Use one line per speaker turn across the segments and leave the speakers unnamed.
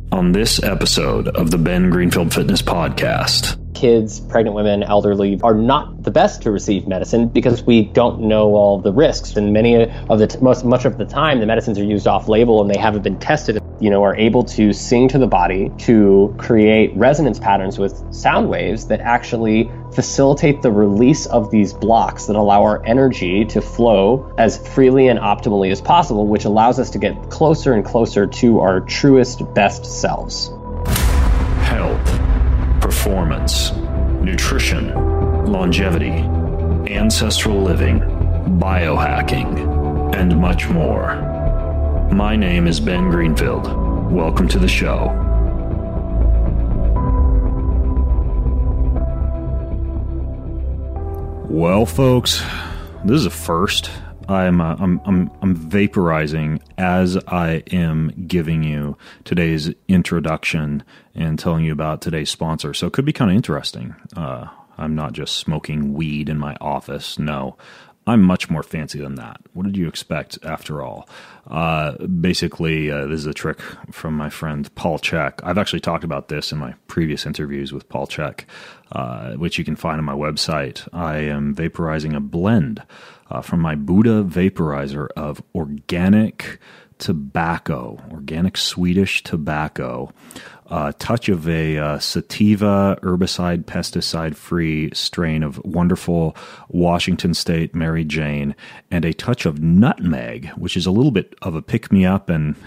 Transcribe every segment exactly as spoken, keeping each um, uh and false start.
On this episode of the Ben Greenfield Fitness Podcast.
Kids, pregnant women, elderly are not the best to receive medicine because we don't know all the risks. And many of the, t- most much of the time, the medicines are used off-label and they haven't been tested. You know, are able to sing to the body to create resonance patterns with sound waves that actually facilitate the release of these blocks that allow our energy to flow as freely and optimally as possible, which allows us to get closer and closer to our truest, best selves.
Health, performance, nutrition, longevity, ancestral living, biohacking, and much more. My name is Ben Greenfield. Welcome to the show. Well, folks, this is a first. I'm uh, I'm I'm I'm vaporizing as I am giving you today's introduction and telling you about today's sponsor. So it could be kind of interesting. Uh, I'm not just smoking weed in my office. No, I'm much more fancy than that. What did you expect after all? Uh, basically, uh, this is a trick from my friend Paul Chek. I've actually talked about this in my previous interviews with Paul Chek, uh, which you can find on my website. I am vaporizing a blend uh, from my Buddha vaporizer of organic tobacco, organic Swedish tobacco, a touch of a uh, sativa herbicide, pesticide-free strain of wonderful Washington State Mary Jane, and a touch of nutmeg, which is a little bit of a pick-me-up and,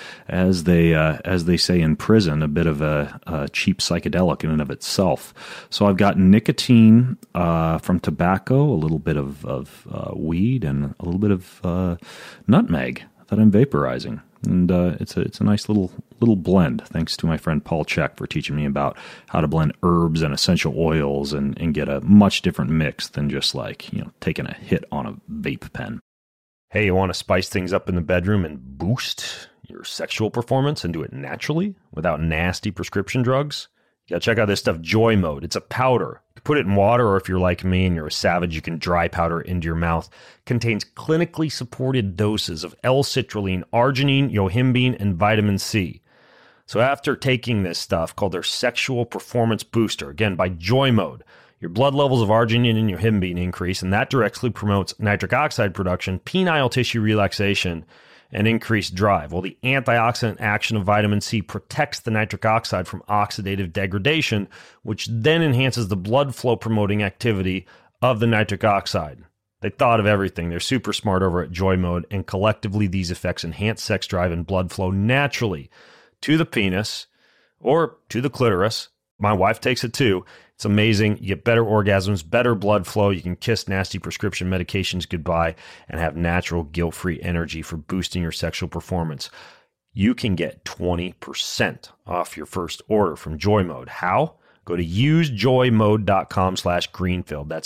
as they uh, as they say in prison, a bit of a, a cheap psychedelic in and of itself. So I've got nicotine uh, from tobacco, a little bit of, of uh, weed, and a little bit of uh, nutmeg that I'm vaporizing. And uh, it's a it's a nice little little blend. Thanks to my friend Paul Chek for teaching me about how to blend herbs and essential oils and, and get a much different mix than just like, you know, taking a hit on a vape pen. Hey, you want to spice things up in the bedroom and boost your sexual performance and do it naturally without nasty prescription drugs? You gotta check out this stuff, Joy Mode. It's a powder. You can put it in water, or if you're like me and you're a savage, you can dry powder into your mouth. Contains clinically supported doses of L-citrulline, arginine, yohimbine, and vitamin C. So after taking this stuff called their Sexual Performance Booster, again by Joy Mode, your blood levels of arginine and yohimbine increase, and that directly promotes nitric oxide production, penile tissue relaxation, and increased drive. Well, the antioxidant action of vitamin C protects the nitric oxide from oxidative degradation, which then enhances the blood flow promoting activity of the nitric oxide. They thought of everything. They're super smart over at Joy Mode, and collectively these effects enhance sex drive and blood flow naturally to the penis or to the clitoris. My wife takes it too. It's amazing. You get better orgasms, better blood flow. You can kiss nasty prescription medications goodbye and have natural guilt-free energy for boosting your sexual performance. You can get twenty percent off your first order from Joy Mode. How? Go to usejoymode.com slash Greenfield. That's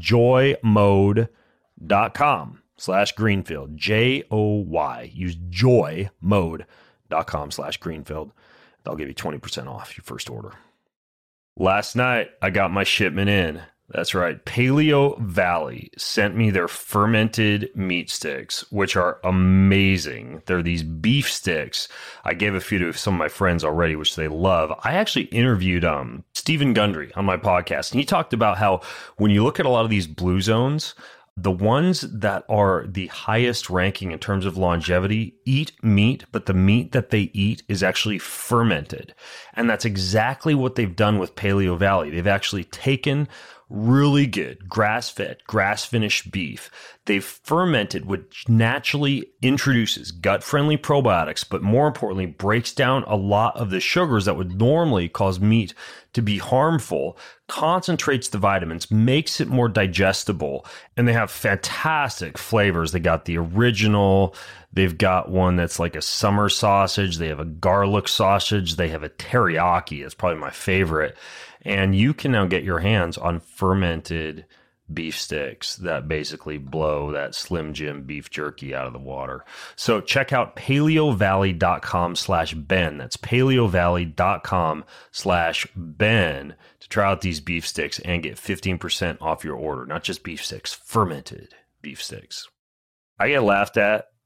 usejoymode.com slash Greenfield. J O Y. Usejoymode.com slash Greenfield. They'll give you twenty percent off your first order. Last night, I got my shipment in. That's right. Paleo Valley sent me their fermented meat sticks, which are amazing. They're these beef sticks. I gave a few to some of my friends already, which they love. I actually interviewed um, Stephen Gundry on my podcast, and he talked about how when you look at a lot of these blue zones, the ones that are the highest ranking in terms of longevity eat meat, but the meat that they eat is actually fermented. And that's exactly what they've done with Paleo Valley. They've actually taken really good grass-fed, grass-finished beef. They've fermented, which naturally introduces gut-friendly probiotics, but more importantly, breaks down a lot of the sugars that would normally cause meat to be harmful, concentrates the vitamins, makes it more digestible, and they have fantastic flavors. They got the original, they've got one that's like a summer sausage, they have a garlic sausage, they have a teriyaki, that's probably my favorite, and you can now get your hands on fermented beef sticks that basically blow that Slim Jim beef jerky out of the water. So check out paleovalley.com slash Ben. That's paleovalley.com slash Ben to try out these beef sticks and get fifteen percent off your order. Not just beef sticks, fermented beef sticks. I get laughed at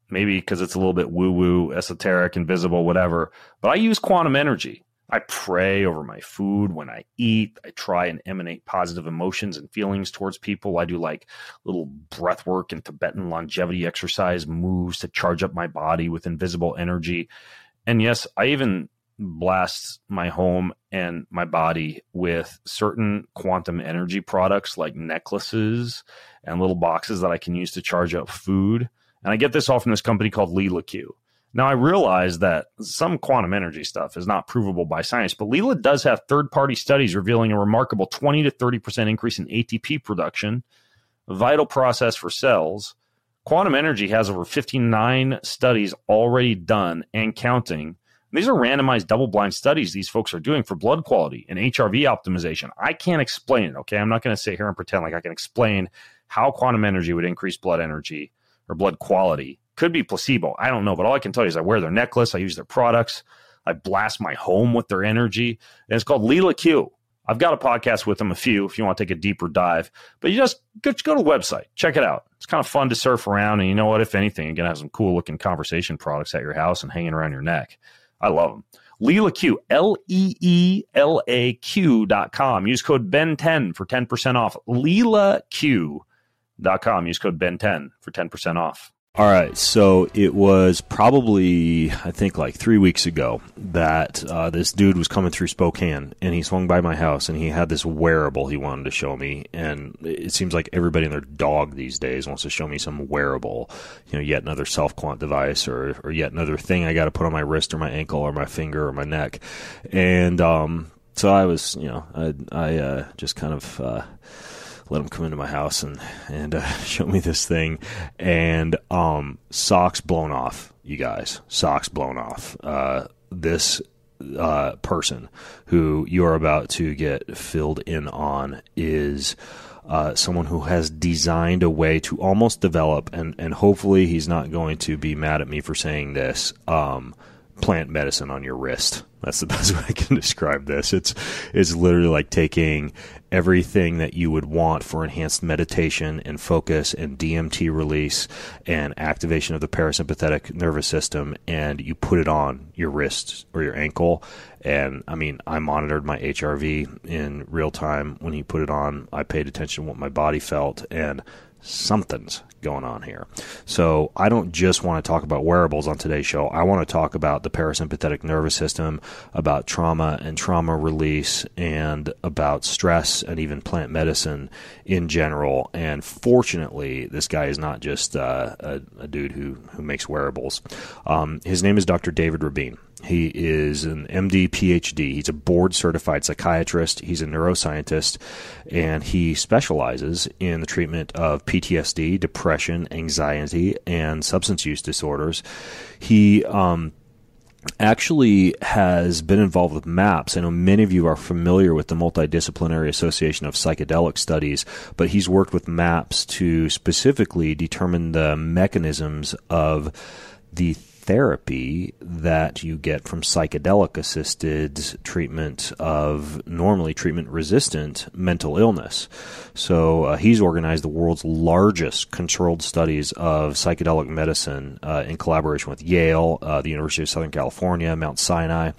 maybe because it's a little bit woo-woo, esoteric, invisible, whatever, but I use quantum energy. I pray over my food when I eat. I try and emanate positive emotions and feelings towards people. I do like little breath work and Tibetan longevity exercise moves to charge up my body with invisible energy. And yes, I even blast my home and my body with certain quantum energy products like necklaces and little boxes that I can use to charge up food. And I get this all from this company called Leela Q. Now, I realize that some quantum energy stuff is not provable by science, but Leela does have third-party studies revealing a remarkable twenty to thirty percent increase in A T P production, a vital process for cells. Quantum energy has over fifty-nine studies already done and counting. These are randomized double-blind studies these folks are doing for blood quality and H R V optimization. I can't explain it, okay? I'm not going to sit here and pretend like I can explain how quantum energy would increase blood energy or blood quality. Could be placebo. I don't know, but all I can tell you is I wear their necklace. I use their products. I blast my home with their energy. And it's called Leela Q. I've got a podcast with them, a few, if you want to take a deeper dive. But you just go, just go to the website. Check it out. It's kind of fun to surf around. And you know what? If anything, you're going to have some cool-looking conversation products at your house and hanging around your neck. I love them. Leela Q, L E E L A Q dot com. Use code Ben ten for ten percent off. Leela Q dot com. Use code Ben ten for ten percent off. All right, so it was probably, I think, like three weeks ago that uh, this dude was coming through Spokane, and he swung by my house, and he had this wearable he wanted to show me, and it seems like everybody and their dog these days wants to show me some wearable, you know, yet another self-quant device or, or yet another thing I got to put on my wrist or my ankle or my finger or my neck, and um, so I was, you know, I, I uh, just kind of... Uh, let him come into my house and, and uh, show me this thing. And um, socks blown off, you guys. Socks blown off. Uh, this uh, person who you are about to get filled in on is uh, someone who has designed a way to almost develop, and, and hopefully he's not going to be mad at me for saying this, um, plant medicine on your wrist. That's the best way I can describe this. It's it's literally like taking everything that you would want for enhanced meditation and focus and D M T release and activation of the parasympathetic nervous system, and you put it on your wrist or your ankle. And I mean, I monitored my H R V in real time when he put it on. I paid attention to what my body felt, and something's going on here. So I don't just want to talk about wearables on today's show. I want to talk about the parasympathetic nervous system, about trauma and trauma release, and about stress and even plant medicine in general. And fortunately, this guy is not just uh, a, a dude who, who makes wearables. Um, his name is Doctor David Rabin. He is an M D, P H D. He's a board-certified psychiatrist. He's a neuroscientist, and he specializes in the treatment of P T S D, depression, anxiety, and substance use disorders. He um, actually has been involved with MAPS. I know many of you are familiar with the Multidisciplinary Association of Psychedelic Studies, but he's worked with MAPS to specifically determine the mechanisms of the therapy that you get from psychedelic-assisted treatment of normally treatment-resistant mental illness. So uh, he's organized the world's largest controlled studies of psychedelic medicine uh, in collaboration with Yale, uh, the University of Southern California, Mount Sinai,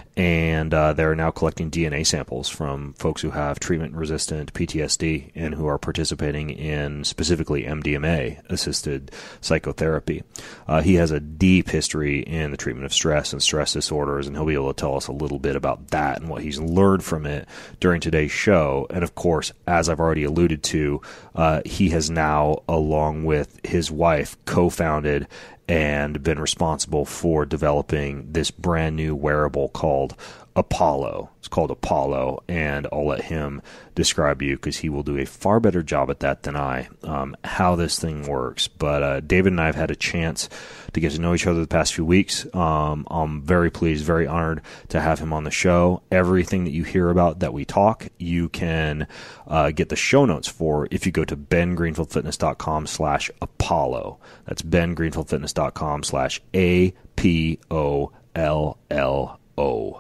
and uh, they're now collecting D N A samples from folks who have treatment-resistant P T S D and who are participating in specifically M D M A-assisted psychotherapy. Uh, he has a deep history in the treatment of stress and stress disorders, and he'll be able to tell us a little bit about that and what he's learned from it during today's show. And of course, as I've already alluded to, uh, he has now, along with his wife, co-founded and been responsible for developing this brand new wearable called Apollo. It's called Apollo, and I'll let him describe you because he will do a far better job at that than I, um, how this thing works. But uh, David and I have had a chance to get to know each other the past few weeks. Um, I'm very pleased, very honored to have him on the show. Everything that you hear about that we talk, you can uh, get the show notes for if you go to bengreenfieldfitness.com slash Apollo. That's bengreenfieldfitness.com slash A P O L L O.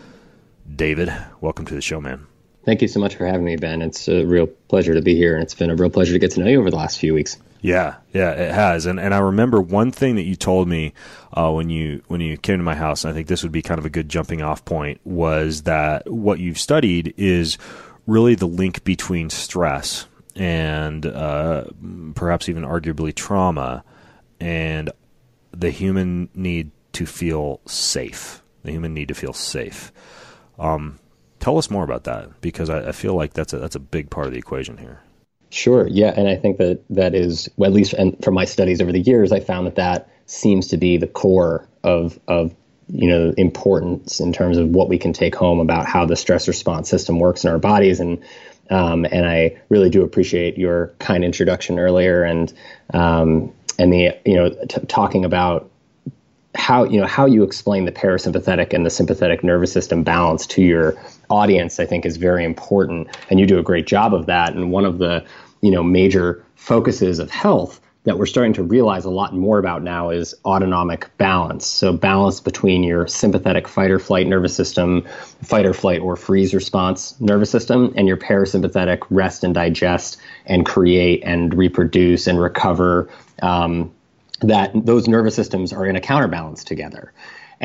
David, welcome to the show, man.
Thank you so much for having me, Ben. It's a real pleasure to be here, and it's been a real pleasure to get to know you over the last few weeks.
Yeah, yeah, it has. And and I remember one thing that you told me uh, when you when you came to my house, and I think this would be kind of a good jumping off point, was that what you've studied is really the link between stress and uh, perhaps even arguably trauma and the human need to feel safe. The human need to feel safe. Um, tell us more about that, because I, I feel like that's a, that's a big part of the equation here.
Sure. Yeah. And I think that that is, well, at least and from my studies over the years, I found that that seems to be the core of, of, you know, importance in terms of what we can take home about how the stress response system works in our bodies. And, um, and I really do appreciate your kind introduction earlier and, um, and the, you know, t- talking about how, you know, how you explain the parasympathetic and the sympathetic nervous system balance to your audience, I think is very important. And you do a great job of that. And one of the, you know, major focuses of health that we're starting to realize a lot more about now is autonomic balance. So balance between your sympathetic fight or flight nervous system, fight or flight or freeze response nervous system, and your parasympathetic rest and digest and create and reproduce and recover. Um, that those nervous systems are in a counterbalance together.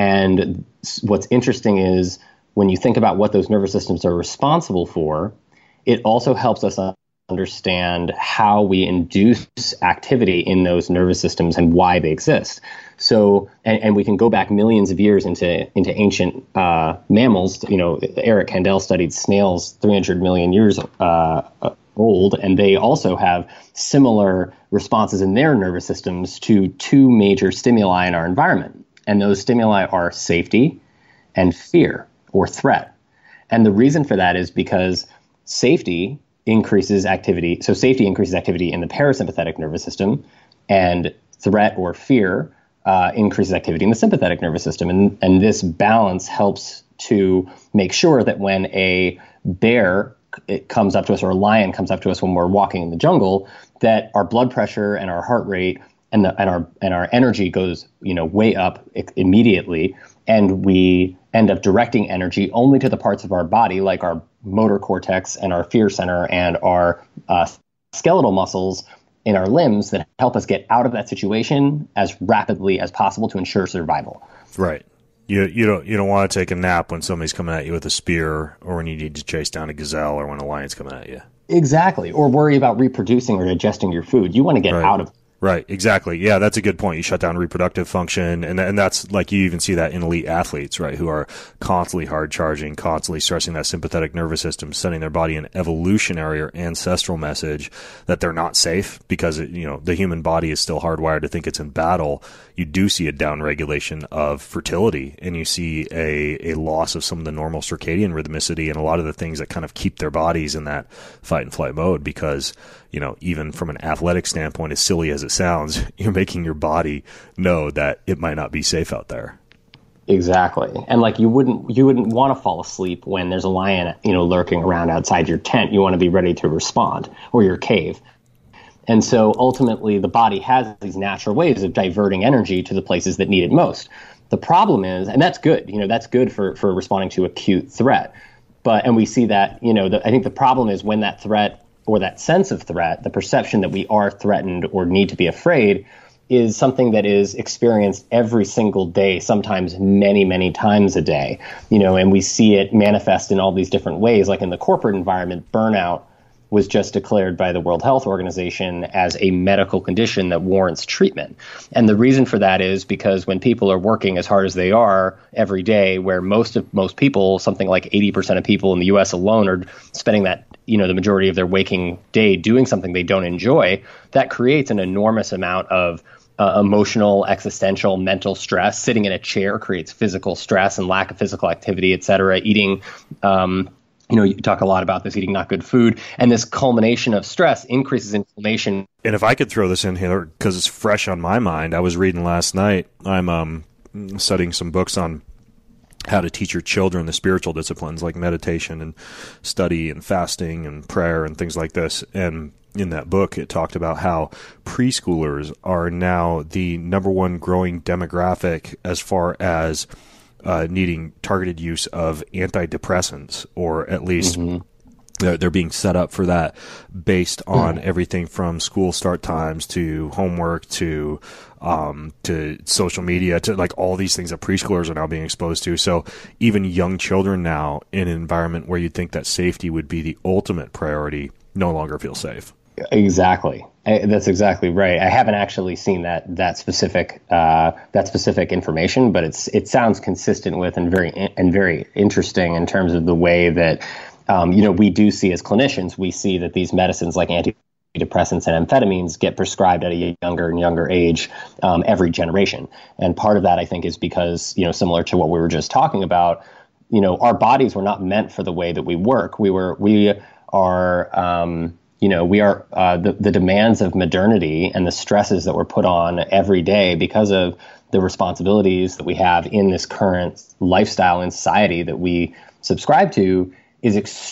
And what's interesting is when you think about what those nervous systems are responsible for, it also helps us understand how we induce activity in those nervous systems and why they exist. So, and, and we can go back millions of years into into ancient uh, mammals. You know, Eric Kandel studied snails three hundred million years uh, old, and they also have similar responses in their nervous systems to two major stimuli in our environment. And those stimuli are safety and fear or threat. And the reason for that is because safety increases activity. So safety increases activity in the parasympathetic nervous system, and threat or fear uh, increases activity in the sympathetic nervous system. And, and this balance helps to make sure that when a bear it comes up to us or a lion comes up to us when we're walking in the jungle, that our blood pressure and our heart rate and the and our and our energy goes, you know, way up immediately, and we end up directing energy only to the parts of our body like our motor cortex and our fear center and our uh, skeletal muscles in our limbs that help us get out of that situation as rapidly as possible to ensure survival.
Right. You you don't you don't want to take a nap when somebody's coming at you with a spear, or when you need to chase down a gazelle, or when a lion's coming at you.
Exactly. Or worry about reproducing or digesting your food. You want to get
right.
out of.
Right, exactly. Yeah, that's a good point. You shut down reproductive function, and and that's like you even see that in elite athletes, right, who are constantly hard charging, constantly stressing that sympathetic nervous system, sending their body an evolutionary or ancestral message that they're not safe because it, you know the human body is still hardwired to think it's in battle. You do see a downregulation of fertility, and you see a a loss of some of the normal circadian rhythmicity and a lot of the things that kind of keep their bodies in that fight and flight mode because. You know, even from an athletic standpoint, as silly as it sounds, you're making your body know that it might not be safe out there.
Exactly. And like you wouldn't you wouldn't want to fall asleep when there's a lion, you know, lurking around outside your tent. You want to be ready to respond, or your cave. And so ultimately the body has these natural ways of diverting energy to the places that need it most. The problem is, and that's good, you know, that's good for, for responding to acute threat. But and we see that, you know, the, I think the problem is when that threat or that sense of threat, the perception that we are threatened or need to be afraid, is something that is experienced every single day, sometimes many, many times a day. You know, and we see it manifest in all these different ways. Like in the corporate environment, burnout was just declared by the World Health Organization as a medical condition that warrants treatment. And the reason for that is because when people are working as hard as they are every day, where most of most people, something like eighty percent of people in the U S alone are spending that, you know, the majority of their waking day doing something they don't enjoy, that creates an enormous amount of uh, emotional, existential, mental stress. Sitting in a chair creates physical stress and lack of physical activity, et cetera. Eating, um, You know, you talk a lot about this, eating not good food, and this culmination of stress increases inflammation.
And if I could throw this in here, because it's fresh on my mind, I was reading last night, I'm um, studying some books on how to teach your children the spiritual disciplines like meditation and study and fasting and prayer and things like this. And in that book, it talked about how preschoolers are now the number one growing demographic as far as Uh, needing targeted use of antidepressants, or at least mm-hmm. They're, they're being set up for that based on everything from school start times to homework to um, to social media to like all these things that preschoolers are now being exposed to. So even young children now in an environment where you'd think that safety would be the ultimate priority no longer feel safe.
Exactly. That's exactly right. I haven't actually seen that that specific uh, that specific information, but it's it sounds consistent with and very and very interesting in terms of the way that um, you know we do see as clinicians. We see that these medicines like antidepressants and amphetamines get prescribed at a younger and younger age um, every generation, and part of that I think is because you know similar to what we were just talking about, you know our bodies were not meant for the way that we work. We were we are. Um, You know, we are uh, the, the demands of modernity and the stresses that we're put on every day because of the responsibilities that we have in this current lifestyle in society that we subscribe to is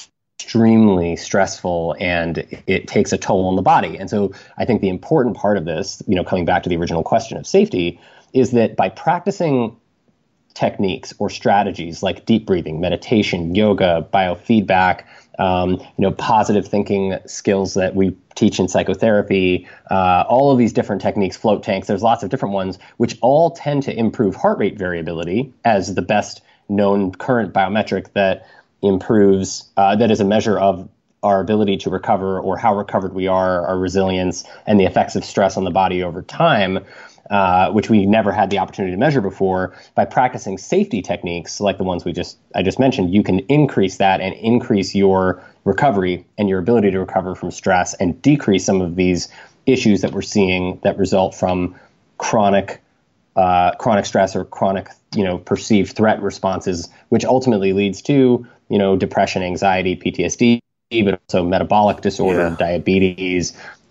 extremely stressful, and it takes a toll on the body. And so I think the important part of this, you know, coming back to the original question of safety, is that by practicing techniques or strategies like deep breathing, meditation, yoga, biofeedback, um, you know, positive thinking skills that we teach in psychotherapy, uh, all of these different techniques, float tanks, there's lots of different ones, which all tend to improve heart rate variability as the best known current biometric that improves, uh, that is a measure of our ability to recover or how recovered we are, our resilience, and the effects of stress on the body over time. Uh, which we never had the opportunity to measure before. By practicing safety techniques like the ones we just I just mentioned, you can increase that and increase your recovery and your ability to recover from stress and decrease some of these issues that we're seeing that result from chronic uh, chronic stress or chronic you know perceived threat responses, which ultimately leads to you know depression, anxiety, P T S D, but also metabolic disorder, yeah. diabetes.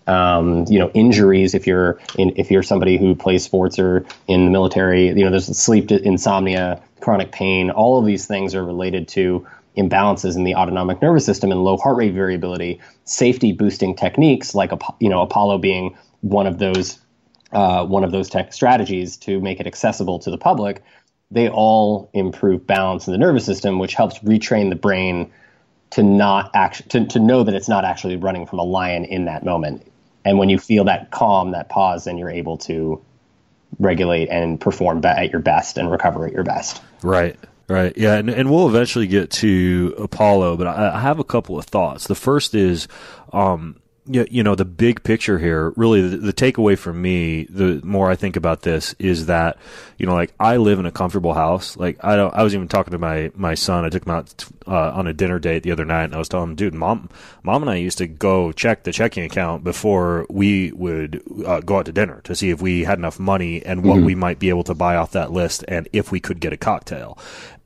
Um, you know, injuries. If you're in, if you're somebody who plays sports or in the military, you know, there's sleep insomnia, chronic pain. All of these things are related to imbalances in the autonomic nervous system and low heart rate variability. Safety boosting techniques, like you know, Apollo being one of those uh, one of those tech strategies to make it accessible to the public. They all improve balance in the nervous system, which helps retrain the brain to not act to to know that it's not actually running from a lion in that moment. And when you feel that calm, that pause, then you're able to regulate and perform be- at your best and recover at your best.
Right, right. Yeah, and, and we'll eventually get to Apollo, but I, I have a couple of thoughts. The first is, um, you, you know, the big picture here, really the, the takeaway for me, the more I think about this is that, you know, like I live in a comfortable house. Like I don't, I was even talking to my, my son. I took him out uh, on a dinner date the other night and I was telling him, dude, mom, mom and I used to go check the checking account before we would uh, go out to dinner to see if we had enough money and what mm-hmm. we might be able to buy off that list and if we could get a cocktail.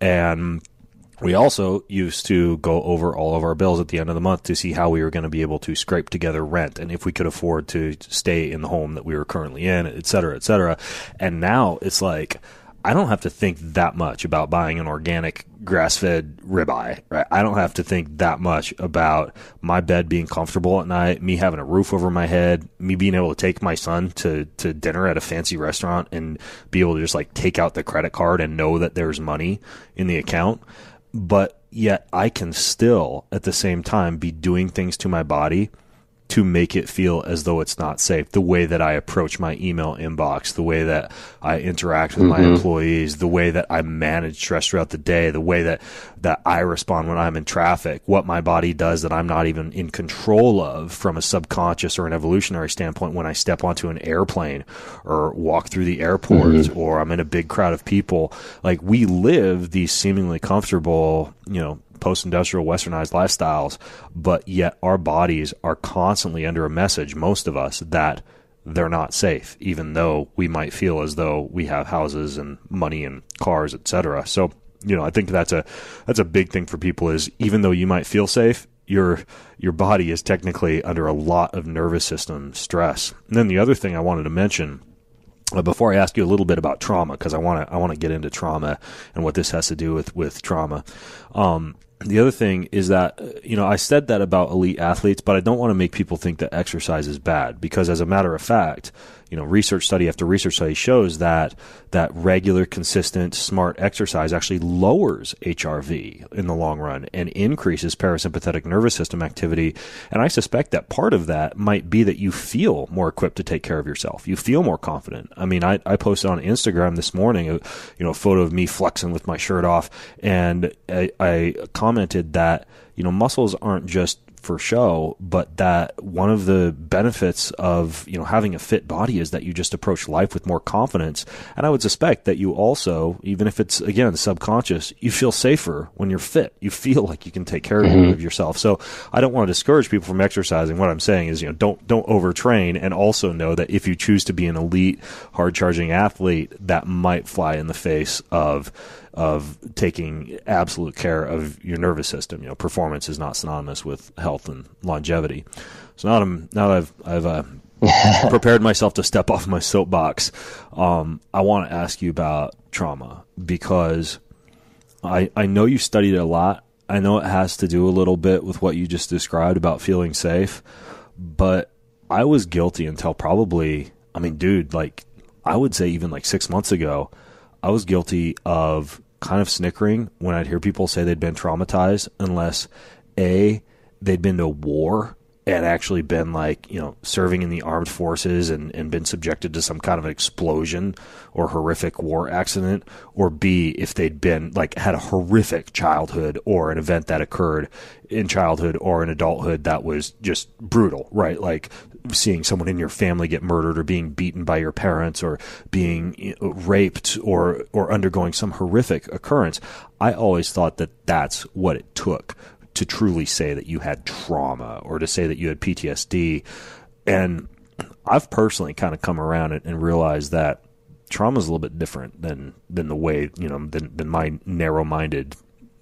And we also used to go over all of our bills at the end of the month to see how we were going to be able to scrape together rent and if we could afford to stay in the home that we were currently in, et cetera, et cetera. And now it's like, I don't have to think that much about buying an organic grass-fed ribeye, right? I don't have to think that much about my bed being comfortable at night, me having a roof over my head, me being able to take my son to, to dinner at a fancy restaurant and be able to just like take out the credit card and know that there's money in the account. But yet I can still, at the same time, be doing things to my body to make it feel as though it's not safe. The way that I approach my email inbox, the way that I interact with mm-hmm. my employees, the way that I manage stress throughout the day, the way that, that I respond when I'm in traffic, what my body does that I'm not even in control of from a subconscious or an evolutionary standpoint when I step onto an airplane or walk through the airport mm-hmm. or I'm in a big crowd of people. Like we live these seemingly comfortable, you know, post-industrial westernized lifestyles, but yet our bodies are constantly under a message, most of us, that they're not safe, even though we might feel as though we have houses and money and cars, et cetera. So, you know, I think that's a that's a big thing for people is even though you might feel safe, your your body is technically under a lot of nervous system stress. And then the other thing I wanted to mention Uh, before I ask you a little bit about trauma, because I want to I want to get into trauma and what this has to do with with trauma. Um, the other thing is that, you know, I said that about elite athletes, but I don't want to make people think that exercise is bad because as a matter of fact, you know, research study after research study shows that that regular, consistent, smart exercise actually lowers H R V in the long run and increases parasympathetic nervous system activity. And I suspect that part of that might be that you feel more equipped to take care of yourself. You feel more confident. I mean, I, I posted on Instagram this morning, a, you know, a photo of me flexing with my shirt off, and I, I commented that, you know, muscles aren't just for show, but that one of the benefits of, you know, having a fit body is that you just approach life with more confidence. And I would suspect that you also, even if it's, again, subconscious, you feel safer when you're fit. You feel like you can take care mm-hmm. of yourself. So I don't want to discourage people from exercising. What I'm saying is, you know, don't, don't overtrain, and also know that if you choose to be an elite, hard charging athlete, that might fly in the face of of taking absolute care of your nervous system. You know, performance is not synonymous with health and longevity. So now, I'm, now that I've, I've uh, prepared myself to step off my soapbox, um, I want to ask you about trauma, because I, I know you studied it a lot. I know it has to do a little bit with what you just described about feeling safe, but I was guilty until probably, I mean, dude, like I would say even like six months ago, I was guilty of kind of snickering when I'd hear people say they'd been traumatized, unless A, they'd been to war and actually been like, you know, serving in the armed forces and, and been subjected to some kind of explosion or horrific war accident, or B, if they'd been like had a horrific childhood or an event that occurred in childhood or in adulthood that was just brutal, right? Like seeing someone in your family get murdered, or being beaten by your parents, or being, you know, raped, or or undergoing some horrific occurrence. I always thought that that's what it took to truly say that you had trauma, or to say that you had P T S D. And I've personally kind of come around and, and realized that trauma is a little bit different than than the way, you know, than, than my narrow-minded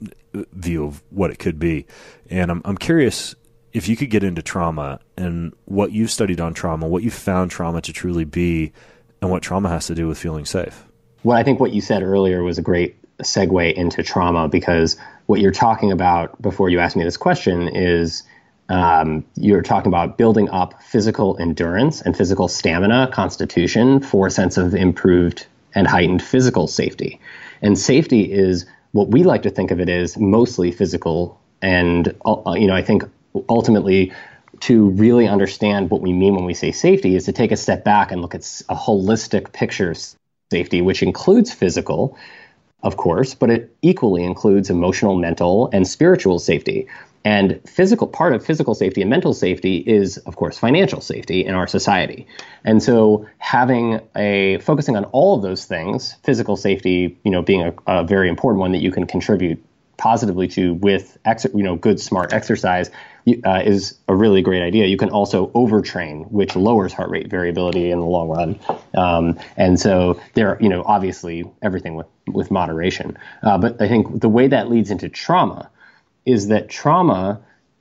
view of what it could be. And I'm I'm curious if you could get into trauma and what you've studied on trauma, what you found trauma to truly be, and what trauma has to do with feeling safe.
Well, I think what you said earlier was a great segue into trauma, because what you're talking about before you asked me this question is um, you're talking about building up physical endurance and physical stamina, constitution, for a sense of improved and heightened physical safety. And safety is what we like to think of it as mostly physical. And, uh, you know, I think ultimately, to really understand what we mean when we say safety is to take a step back and look at a holistic picture of safety, which includes physical, of course, but it equally includes emotional, mental, and spiritual safety. And physical part of physical safety and mental safety is, of course, financial safety in our society. And so having a focusing on all of those things, physical safety, you know, being a, a very important one that you can contribute positively to with, ex- you know, good, smart exercise, uh, is a really great idea. You can also overtrain, which lowers heart rate variability in the long run. Um, and so there, you know, obviously everything with, with moderation. Uh, but I think the way that leads into trauma is that trauma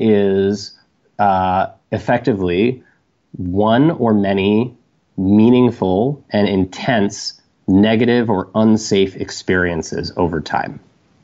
is uh, effectively one or many meaningful and intense negative or unsafe experiences over time.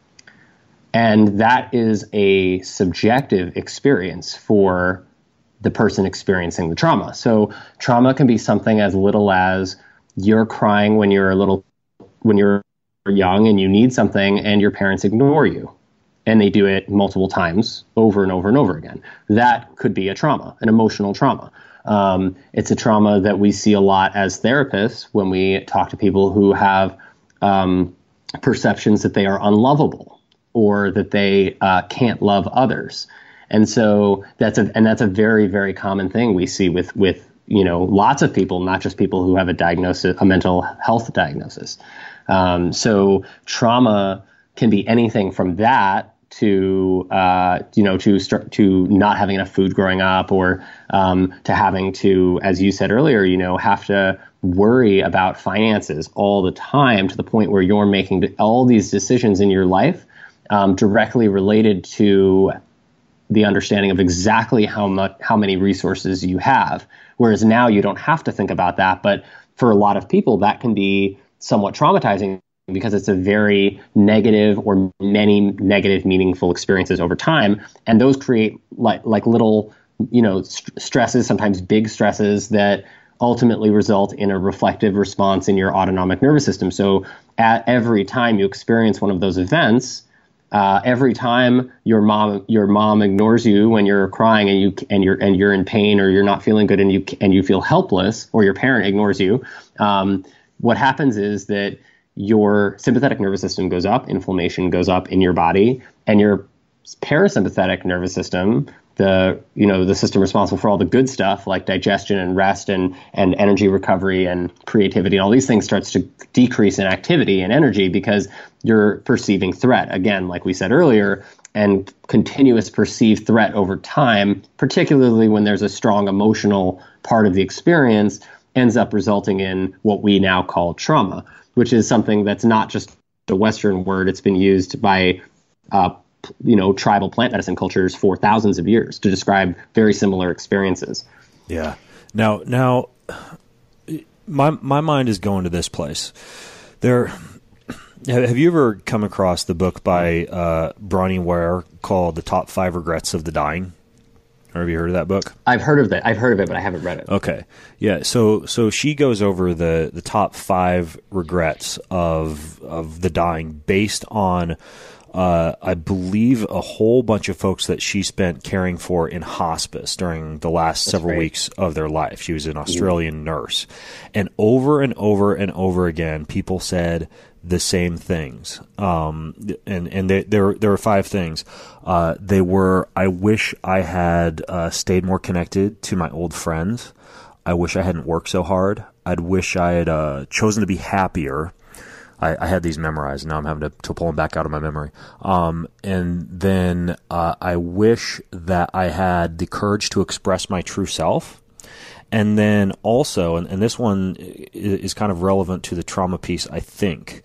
And that is a subjective experience for the person experiencing the trauma. So trauma can be something as little as you're crying when you're a little, when you're young and you need something and your parents ignore you. And they do it multiple times over and over and over again. That could be a trauma, an emotional trauma. Um, it's a trauma that we see a lot as therapists when we talk to people who have um, perceptions that they are unlovable, or that they uh, can't love others. And so that's a and that's a very, very common thing we see with with you know lots of people, not just people who have a diagnosis, a mental health diagnosis. Um, so trauma can be anything from that to uh, you know to start to not having enough food growing up, or um, to having to, as you said earlier, you know, have to worry about finances all the time, to the point where you're making all these decisions in your life Um, directly related to the understanding of exactly how much, how many resources you have. Whereas now you don't have to think about that. But for a lot of people, that can be somewhat traumatizing, because it's a very negative or many negative, meaningful experiences over time. And those create like, like little, you know, st- stresses, sometimes big stresses that ultimately result in a reflective response in your autonomic nervous system. So at every time you experience one of those events, uh, every time your mom your mom ignores you when you're crying and you and you're and you're in pain or you're not feeling good and you and you feel helpless, or your parent ignores you, um, what happens is that your sympathetic nervous system goes up, inflammation goes up in your body, and your parasympathetic nervous system, the you know the system responsible for all the good stuff like digestion and rest and and energy recovery and creativity and all these things, starts to decrease in activity and energy because you're perceiving threat again, like we said earlier. And continuous perceived threat over time, particularly when there's a strong emotional part of the experience, ends up resulting in what we now call trauma, which is something that's not just a Western word. It's been used by uh, you know, tribal plant medicine cultures for thousands of years to describe very similar experiences.
Yeah. Now, now, my my mind is going to this place. There, have you ever come across the book by uh, Bronnie Ware called "The Top Five Regrets of the Dying"? Or have you heard of that book?
I've heard of it. I've heard of it, but I haven't read it.
Okay. Yeah. So, so she goes over the, the top five regrets of of the dying based on, uh, I believe, a whole bunch of folks that she spent caring for in hospice during the last That's several great. weeks of their life. She was an Australian mm-hmm. nurse. And over and over and over again, people said the same things. Um, and, and they, there, there were five things. Uh, they were, I wish I had, uh, stayed more connected to my old friends. I wish I hadn't worked so hard. I'd wish I had, uh, chosen to be happier. I, I had these memorized, and now I'm having to, to pull them back out of my memory. Um, and then, uh, I wish that I had the courage to express my true self. And then also, and, and this one is kind of relevant to the trauma piece, I think,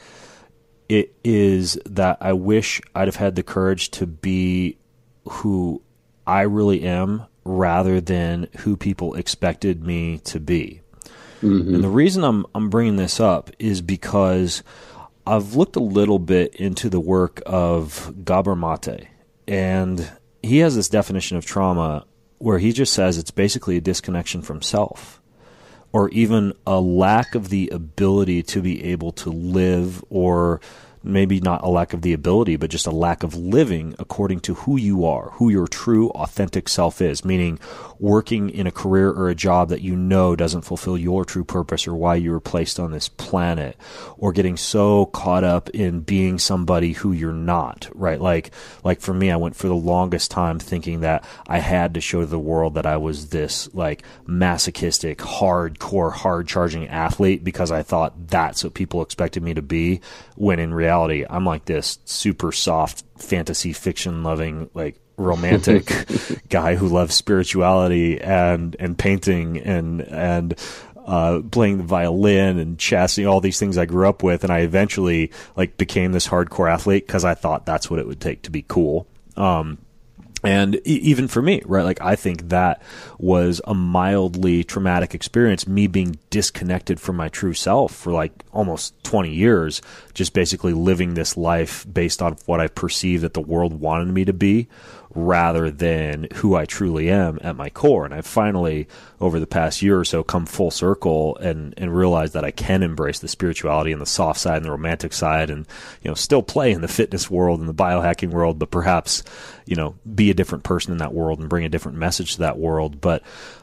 it is that I wish I'd have had the courage to be who I really am rather than who people expected me to be. Mm-hmm. And the reason I'm I'm bringing this up is because I've looked a little bit into the work of Gabor Mate, and he has this definition of trauma where he just says it's basically a disconnection from self, or even a lack of the ability to be able to live, or maybe not a lack of the ability, but just a lack of living according to who you are, who your true, authentic self is, meaning working in a career or a job that you know doesn't fulfill your true purpose or why you were placed on this planet, or getting so caught up in being somebody who you're not, right? Like, like for me, I went for the longest time thinking that I had to show to the world that I was this like masochistic, hardcore, hard-charging athlete because I thought that's what people expected me to be, when in reality, I'm like this super soft fantasy fiction loving, like romantic guy who loves spirituality and, and painting and, and, uh, playing the violin and chess, all these things I grew up with. And I eventually like became this hardcore athlete because I thought that's what it would take to be cool. Um, And even for me, right, like I think that was a mildly traumatic experience, me being disconnected from my true self for like almost twenty years, just basically living this life based on what I perceived that the world wanted me to be, rather than who I truly am at my core. And I've finally, over the past year or so, come full circle and, and realized that I can embrace the spirituality and the soft side and the romantic side, and, you know, still play in the fitness world and the biohacking world, but perhaps, you know, be a different person in that world and bring a different message to that world. But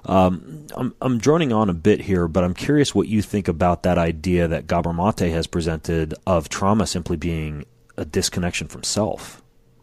um, I'm, I'm droning on a bit here, but I'm curious what you think about that idea that Gabor Mate has presented of trauma simply being a disconnection from self.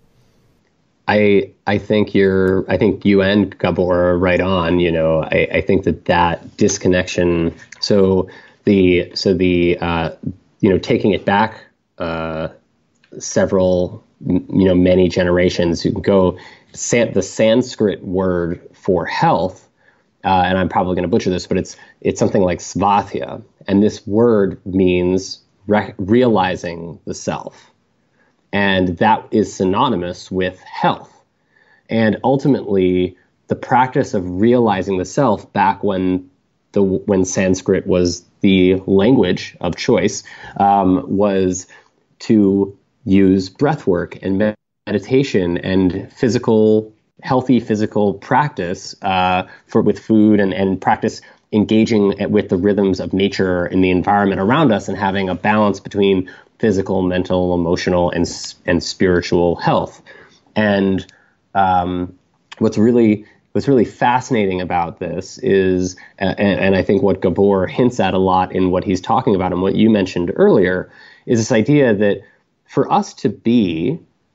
I I think you're I think you and Gabor are right on. You know, I, I think that that disconnection. So the so the uh, you know taking it back uh, several you know many generations, you can go san, the Sanskrit word for health, uh, and I'm probably going to butcher this, but it's it's something like svathya, and this word means re- realizing the self. And that is synonymous with health. And ultimately, the practice of realizing the self back when the when Sanskrit was the language of choice um, was to use breath work and med- meditation and physical, healthy physical practice uh, for with food and, and practice engaging with the rhythms of nature and the environment around us and having a balance between physical, mental, emotional, and and spiritual health. And um, what's really what's really fascinating about this is, and, and I think what Gabor hints at a lot in what he's talking about and what you mentioned earlier, is this idea that for us to be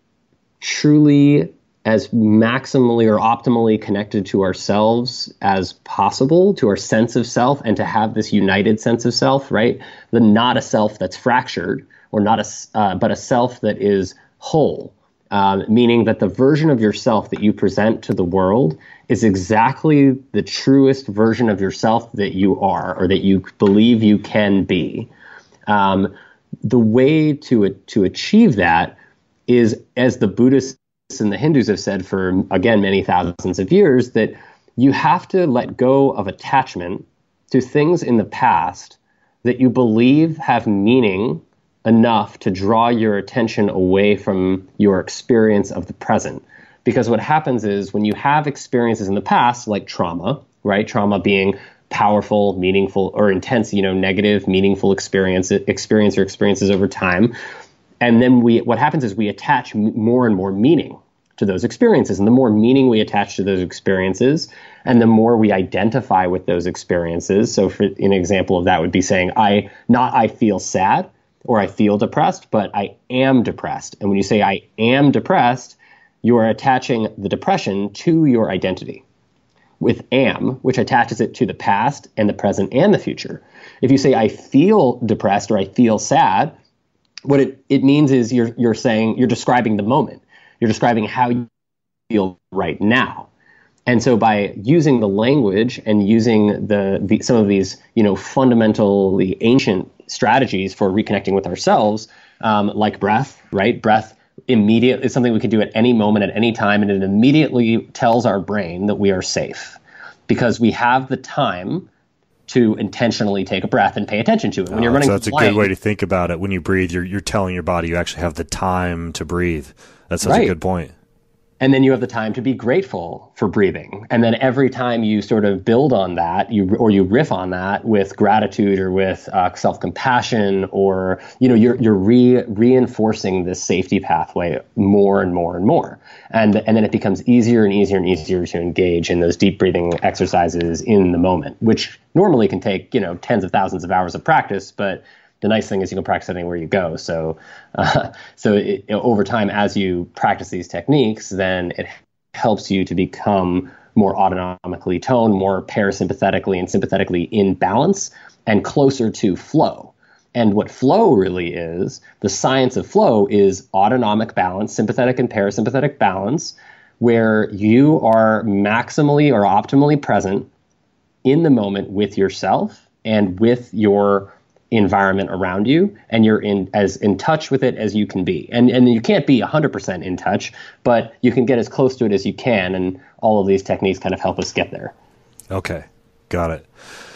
truly as maximally or optimally connected to ourselves as possible, to our sense of self, and to have this united sense of self, right? The not a self that's fractured, or not a, uh, but a self that is whole, um, meaning that the version of yourself that you present to the world is exactly the truest version of yourself that you are, or that you believe you can be. Um, the way to to achieve that is, as the Buddhists and the Hindus have said for, again, many thousands of years, that you have to let go of attachment to things in the past that you believe have meaning enough to draw your attention away from your experience of the present. Because what happens is, when you have experiences in the past, like trauma, right? Trauma being powerful, meaningful, or intense, you know, negative, meaningful experience, experience or experiences over time. And then we, what happens is we attach m- more and more meaning to those experiences. And the more meaning we attach to those experiences, and the more we identify with those experiences. So for an example of that would be saying, I, not I feel sad or I feel depressed, but I am depressed. And when you say I am depressed, you are attaching the depression to your identity with am, which attaches it to the past and the present and the future. If you say I feel depressed or I feel sad, what it, it means is you're you're saying, you're describing the moment. You're describing how you feel right now. And so by using the language and using the, the some of these, you know, fundamentally ancient strategies for reconnecting with ourselves, um, like breath, right? Breath immediate is something we can do at any moment, at any time, and it immediately tells our brain that we are safe because we have the time to intentionally take a breath and pay attention to it. When
oh,
you're running,
so that's a good way to think about it. When you breathe, you're you're telling your body you actually have the time to breathe. That's such right. a good point.
And then you have the time to be grateful for breathing. And then every time you sort of build on that, you or you riff on that with gratitude or with uh, self-compassion, or, you know, you're you're re- reinforcing this safety pathway more and more and more. And and then it becomes easier and easier and easier to engage in those deep breathing exercises in the moment, which normally can take, you know, tens of thousands of hours of practice, but the nice thing is you can practice it anywhere you go. So, uh, so it, you know, over time, as you practice these techniques, then it helps you to become more autonomically toned, more parasympathetically and sympathetically in balance, and closer to flow. And what flow really is, the science of flow, is autonomic balance, sympathetic and parasympathetic balance, where you are maximally or optimally present in the moment with yourself and with your environment around you, and you're in as in touch with it as you can be. And and you can't be one hundred percent in touch, but you can get as close to it as you can, and all of these techniques kind of help us get there.
Okay, got it.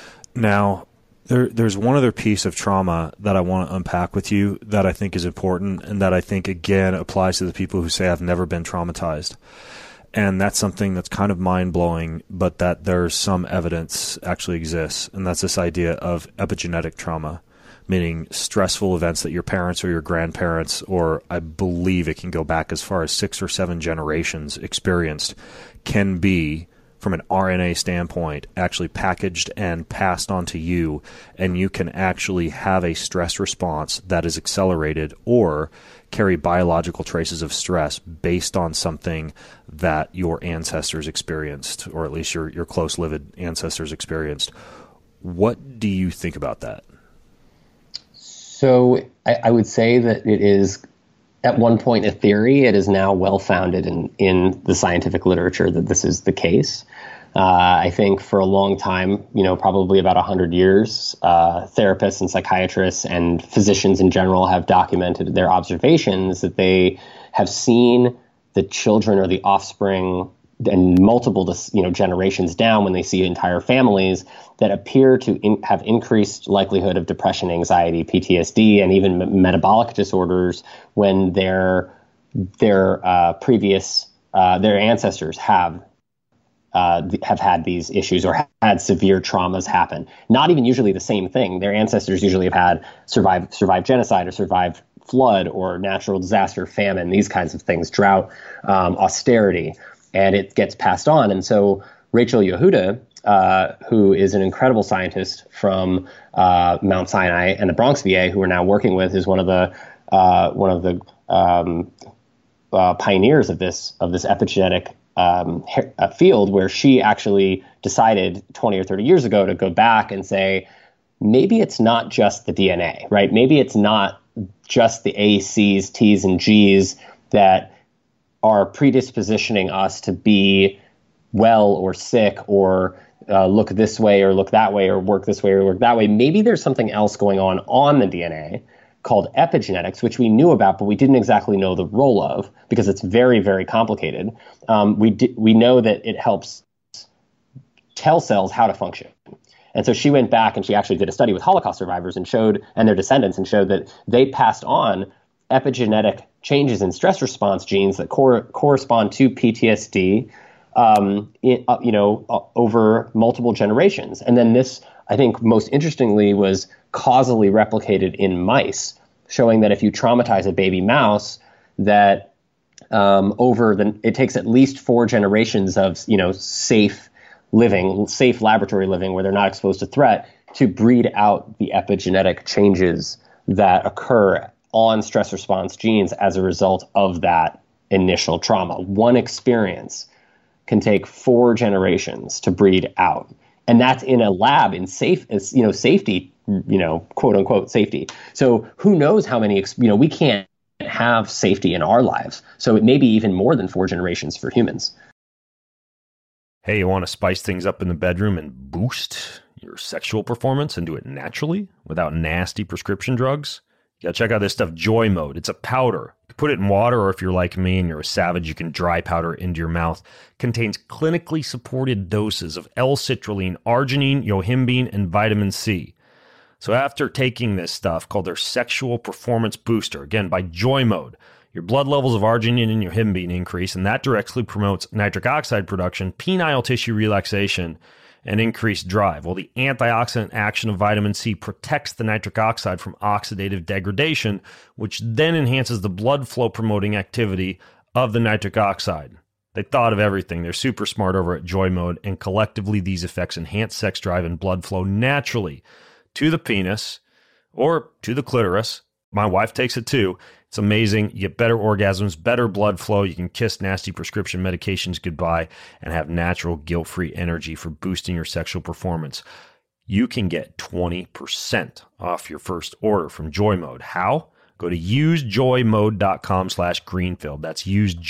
Now, there there's one other piece of trauma that I want to unpack with you that I think is important, and that I think, again, applies to the people who say I've never been traumatized. And that's something that's kind of mind-blowing, but that there's some evidence actually exists. And that's this idea of epigenetic trauma, meaning stressful events that your parents or your grandparents, or I believe it can go back as far as six or seven generations, experienced, can be, from an R N A standpoint, actually packaged and passed on to you. And you can actually have a stress response that is accelerated or carry biological traces of stress based on something that your ancestors experienced, or at least your, your close-lived ancestors experienced. What do you think about that?
So I, I would say that it is, at one point, a theory. It is now well-founded in, in the scientific literature that this is the case. Uh, I think for a long time, you know, probably about one hundred years, uh, therapists and psychiatrists and physicians in general have documented their observations that they have seen the children or the offspring and multiple, you know, generations down, when they see entire families, that appear to in, have increased likelihood of depression, anxiety, P T S D, and even m- metabolic disorders when their their uh, previous uh, their ancestors have uh, have had these issues or had severe traumas happen. Not even usually the same thing. Their ancestors usually have had survived survived genocide or survived flood or natural disaster, famine, these kinds of things, drought, um, austerity, and it gets passed on. And so Rachel Yehuda, uh, who is an incredible scientist from uh, Mount Sinai and the Bronx V A, who we're now working with, is one of the uh, one of the um, uh, pioneers of this of this epigenetic um, field, where she actually decided twenty or thirty years ago to go back and say, maybe it's not just the D N A, right? Maybe it's not just the A, C's, T's, and G's that are predispositioning us to be well or sick or uh, look this way or look that way or work this way or work that way. Maybe there's something else going on on the D N A called epigenetics, which we knew about, but we didn't exactly know the role of because it's very, very complicated. Um, we di- we know that it helps tell cells how to function. And so she went back and she actually did a study with Holocaust survivors and showed, and their descendants, and showed that they passed on epigenetic changes in stress response genes that cor- correspond to P T S D, um, in, uh, you know, uh, over multiple generations. And then this, I think, most interestingly, was causally replicated in mice, showing that if you traumatize a baby mouse, that um, over the, it takes at least four generations of, you know, safe living, safe laboratory living where they're not exposed to threat to breed out the epigenetic changes that occur on stress response genes as a result of that initial trauma. One experience can take four generations to breed out. And that's in a lab in safe, you know, safety, you know, quote unquote safety. So who knows how many, you know, we can't have safety in our lives. So it may be even more than four generations for humans.
Hey, you want to spice things up in the bedroom and boost your sexual performance and do it naturally without nasty prescription drugs? You gotta check out this stuff, Joy Mode. It's a powder. You can put it in water, or if you're like me and you're a savage, you can dry powder into your mouth. Contains clinically supported doses of L-citrulline, arginine, yohimbine, and vitamin C. So after taking this stuff called their Sexual Performance Booster, again, by Joy Mode, your blood levels of arginine and yohimbine increase, and that directly promotes nitric oxide production, penile tissue relaxation, and increased drive. Well, the antioxidant action of vitamin C protects the nitric oxide from oxidative degradation, which then enhances the blood flow promoting activity of the nitric oxide. They thought of everything. They're super smart over at Joy Mode, and collectively these effects enhance sex drive and blood flow naturally to the penis or to the clitoris. My wife takes it too. It's amazing. You get better orgasms, better blood flow. You can kiss nasty prescription medications goodbye and have natural guilt-free energy for boosting your sexual performance. You can get twenty percent off your first order from Joy Mode. How? Go to usejoymode.com slash Greenfield. That's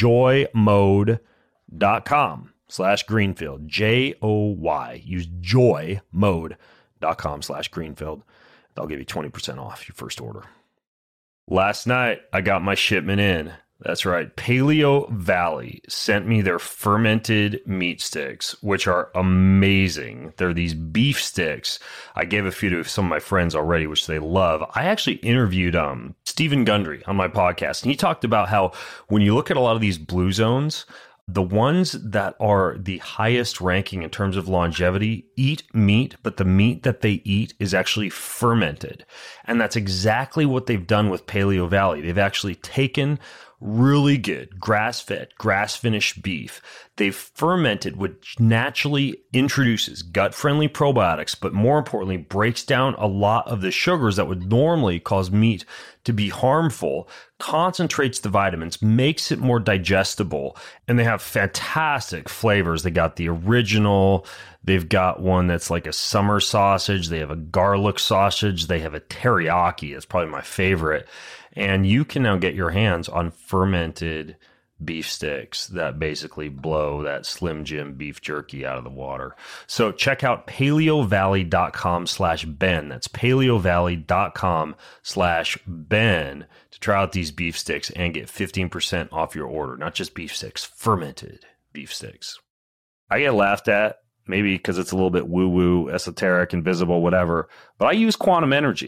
usejoymode.com slash Greenfield. J O Y. Usejoymode.com slash Greenfield. They'll give you twenty percent off your first order. Last night, I got my shipment in. That's right. Paleo Valley sent me their fermented meat sticks, which are amazing. They're these beef sticks. I gave a few to some of my friends already, which they love. I actually interviewed um, Stephen Gundry on my podcast, and he talked about how when you look at a lot of these blue zones, the ones that are the highest ranking in terms of longevity eat meat, but the meat that they eat is actually fermented. And that's exactly what they've done with Paleo Valley. They've actually taken really good grass-fed, grass-finished beef. They've fermented, which naturally introduces gut-friendly probiotics, but more importantly, breaks down a lot of the sugars that would normally cause meat to be harmful, concentrates the vitamins, makes it more digestible, and they have fantastic flavors. They got the original, they've got one that's like a summer sausage, they have a garlic sausage, they have a teriyaki, it's probably my favorite. And you can now get your hands on fermented beef sticks that basically blow that Slim Jim beef jerky out of the water. So check out paleovalley.com slash Ben. That's paleovalley.com slash Ben to try out these beef sticks and get fifteen percent off your order. Not just beef sticks, fermented beef sticks. I get laughed at, maybe because it's a little bit woo-woo, esoteric, invisible, whatever, but I use quantum energy.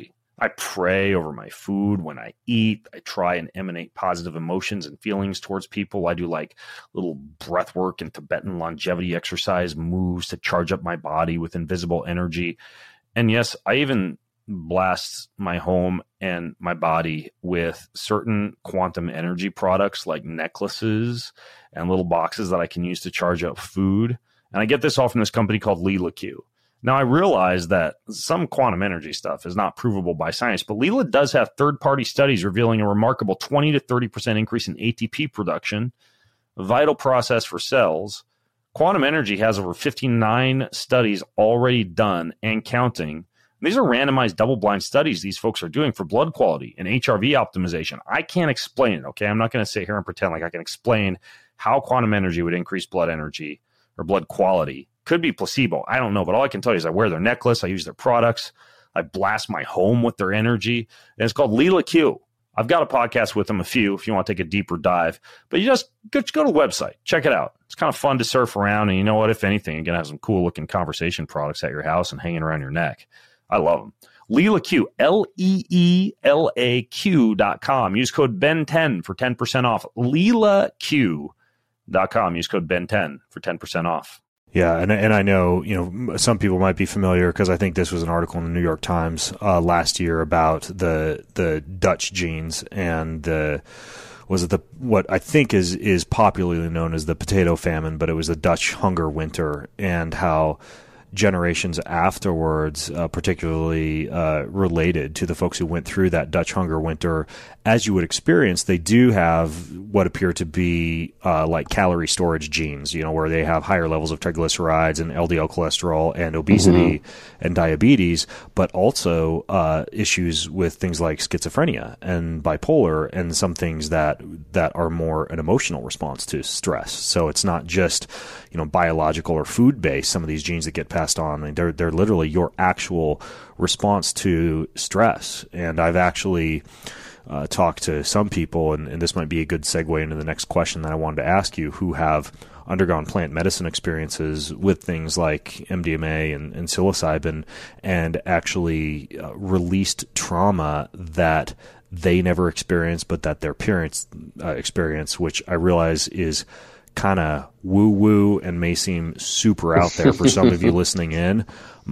I pray over my food when I eat. I try and emanate positive emotions and feelings towards people. I do like little breath work and Tibetan longevity exercise moves to charge up my body with invisible energy. And yes, I even blast my home and my body with certain quantum energy products like necklaces and little boxes that I can use to charge up food. And I get this all from this company called Leela Q. Now, I realize that some quantum energy stuff is not provable by science, but Leela does have third-party studies revealing a remarkable twenty to thirty percent increase in A T P production, a vital process for cells. Quantum energy has over fifty-nine studies already done and counting. These are randomized double-blind studies these folks are doing for blood quality and H R V optimization. I can't explain it, okay? I'm not going to sit here and pretend like I can explain how quantum energy would increase blood energy or blood quality. Could be placebo. I don't know. But all I can tell you is I wear their necklace. I use their products. I blast my home with their energy. And it's called Leela Q. I've got a podcast with them, a few, if you want to take a deeper dive. But you just go, just go to the website. Check it out. It's kind of fun to surf around. And you know what? If anything, you're going to have some cool-looking conversation products at your house and hanging around your neck. I love them. Leela Q, L E E L A Q dot com. Use code B E N ten for ten percent off. Leela Q dot com. Use code B E N ten for ten percent off.
Yeah, and and I know, you know, some people might be familiar because I think this was an article in the New York Times uh, last year about the the Dutch genes and the was it the what I think is is popularly known as the potato famine, but it was the Dutch hunger winter, and how generations afterwards, uh, particularly uh, related to the folks who went through that Dutch hunger winter, as you would experience, they do have what appear to be uh, like calorie storage genes, you know, where they have higher levels of triglycerides and L D L cholesterol and obesity mm-hmm. and diabetes, but also uh, issues with things like schizophrenia and bipolar and some things that that are more an emotional response to stress. So it's not just, you know, biological or food-based, some of these genes that get passed on. I mean, they're, they're literally your actual response to stress. And I've actually uh, talked to some people, and, and this might be a good segue into the next question that I wanted to ask you, who have undergone plant medicine experiences with things like M D M A and, and psilocybin, and actually uh, released trauma that they never experienced, but that their parents uh, experience, which I realize is kind of woo-woo and may seem super out there for some of you listening in,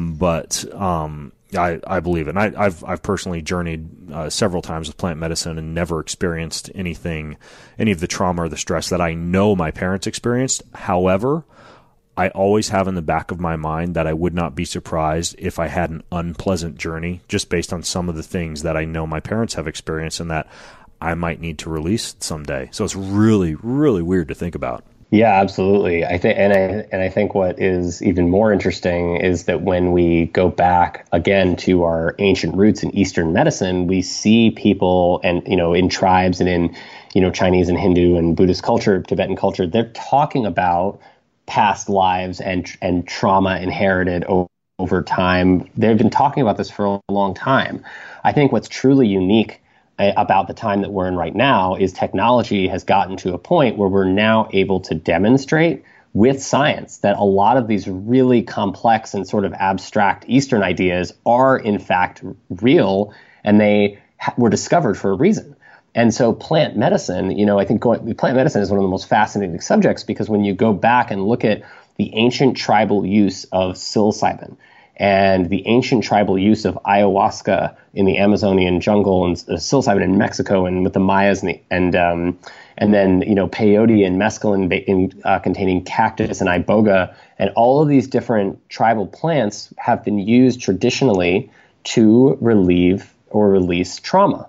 but um, I, I believe it. And I, I've I've personally journeyed uh, several times with plant medicine and never experienced anything, any of the trauma or the stress that I know my parents experienced. However, I always have in the back of my mind that I would not be surprised if I had an unpleasant journey just based on some of the things that I know my parents have experienced and that I might need to release someday. So it's really, really weird to think about.
Yeah, absolutely. I think, and I and I think what is even more interesting is that when we go back again to our ancient roots in Eastern medicine, we see people, and you know, in tribes and in you know Chinese and Hindu and Buddhist culture, Tibetan culture, they're talking about past lives and and trauma inherited over, over time. They've been talking about this for a long time. I think what's truly unique about the time that we're in right now is technology has gotten to a point where we're now able to demonstrate with science that a lot of these really complex and sort of abstract Eastern ideas are in fact real, and they ha- were discovered for a reason. And so plant medicine, you know, I think going, plant medicine is one of the most fascinating subjects, because when you go back and look at the ancient tribal use of psilocybin and the ancient tribal use of ayahuasca in the Amazonian jungle, and uh, psilocybin in Mexico, and with the Mayas, and the, and, um, and then you know peyote and mescaline in, uh, containing cactus and iboga, and all of these different tribal plants have been used traditionally to relieve or release trauma,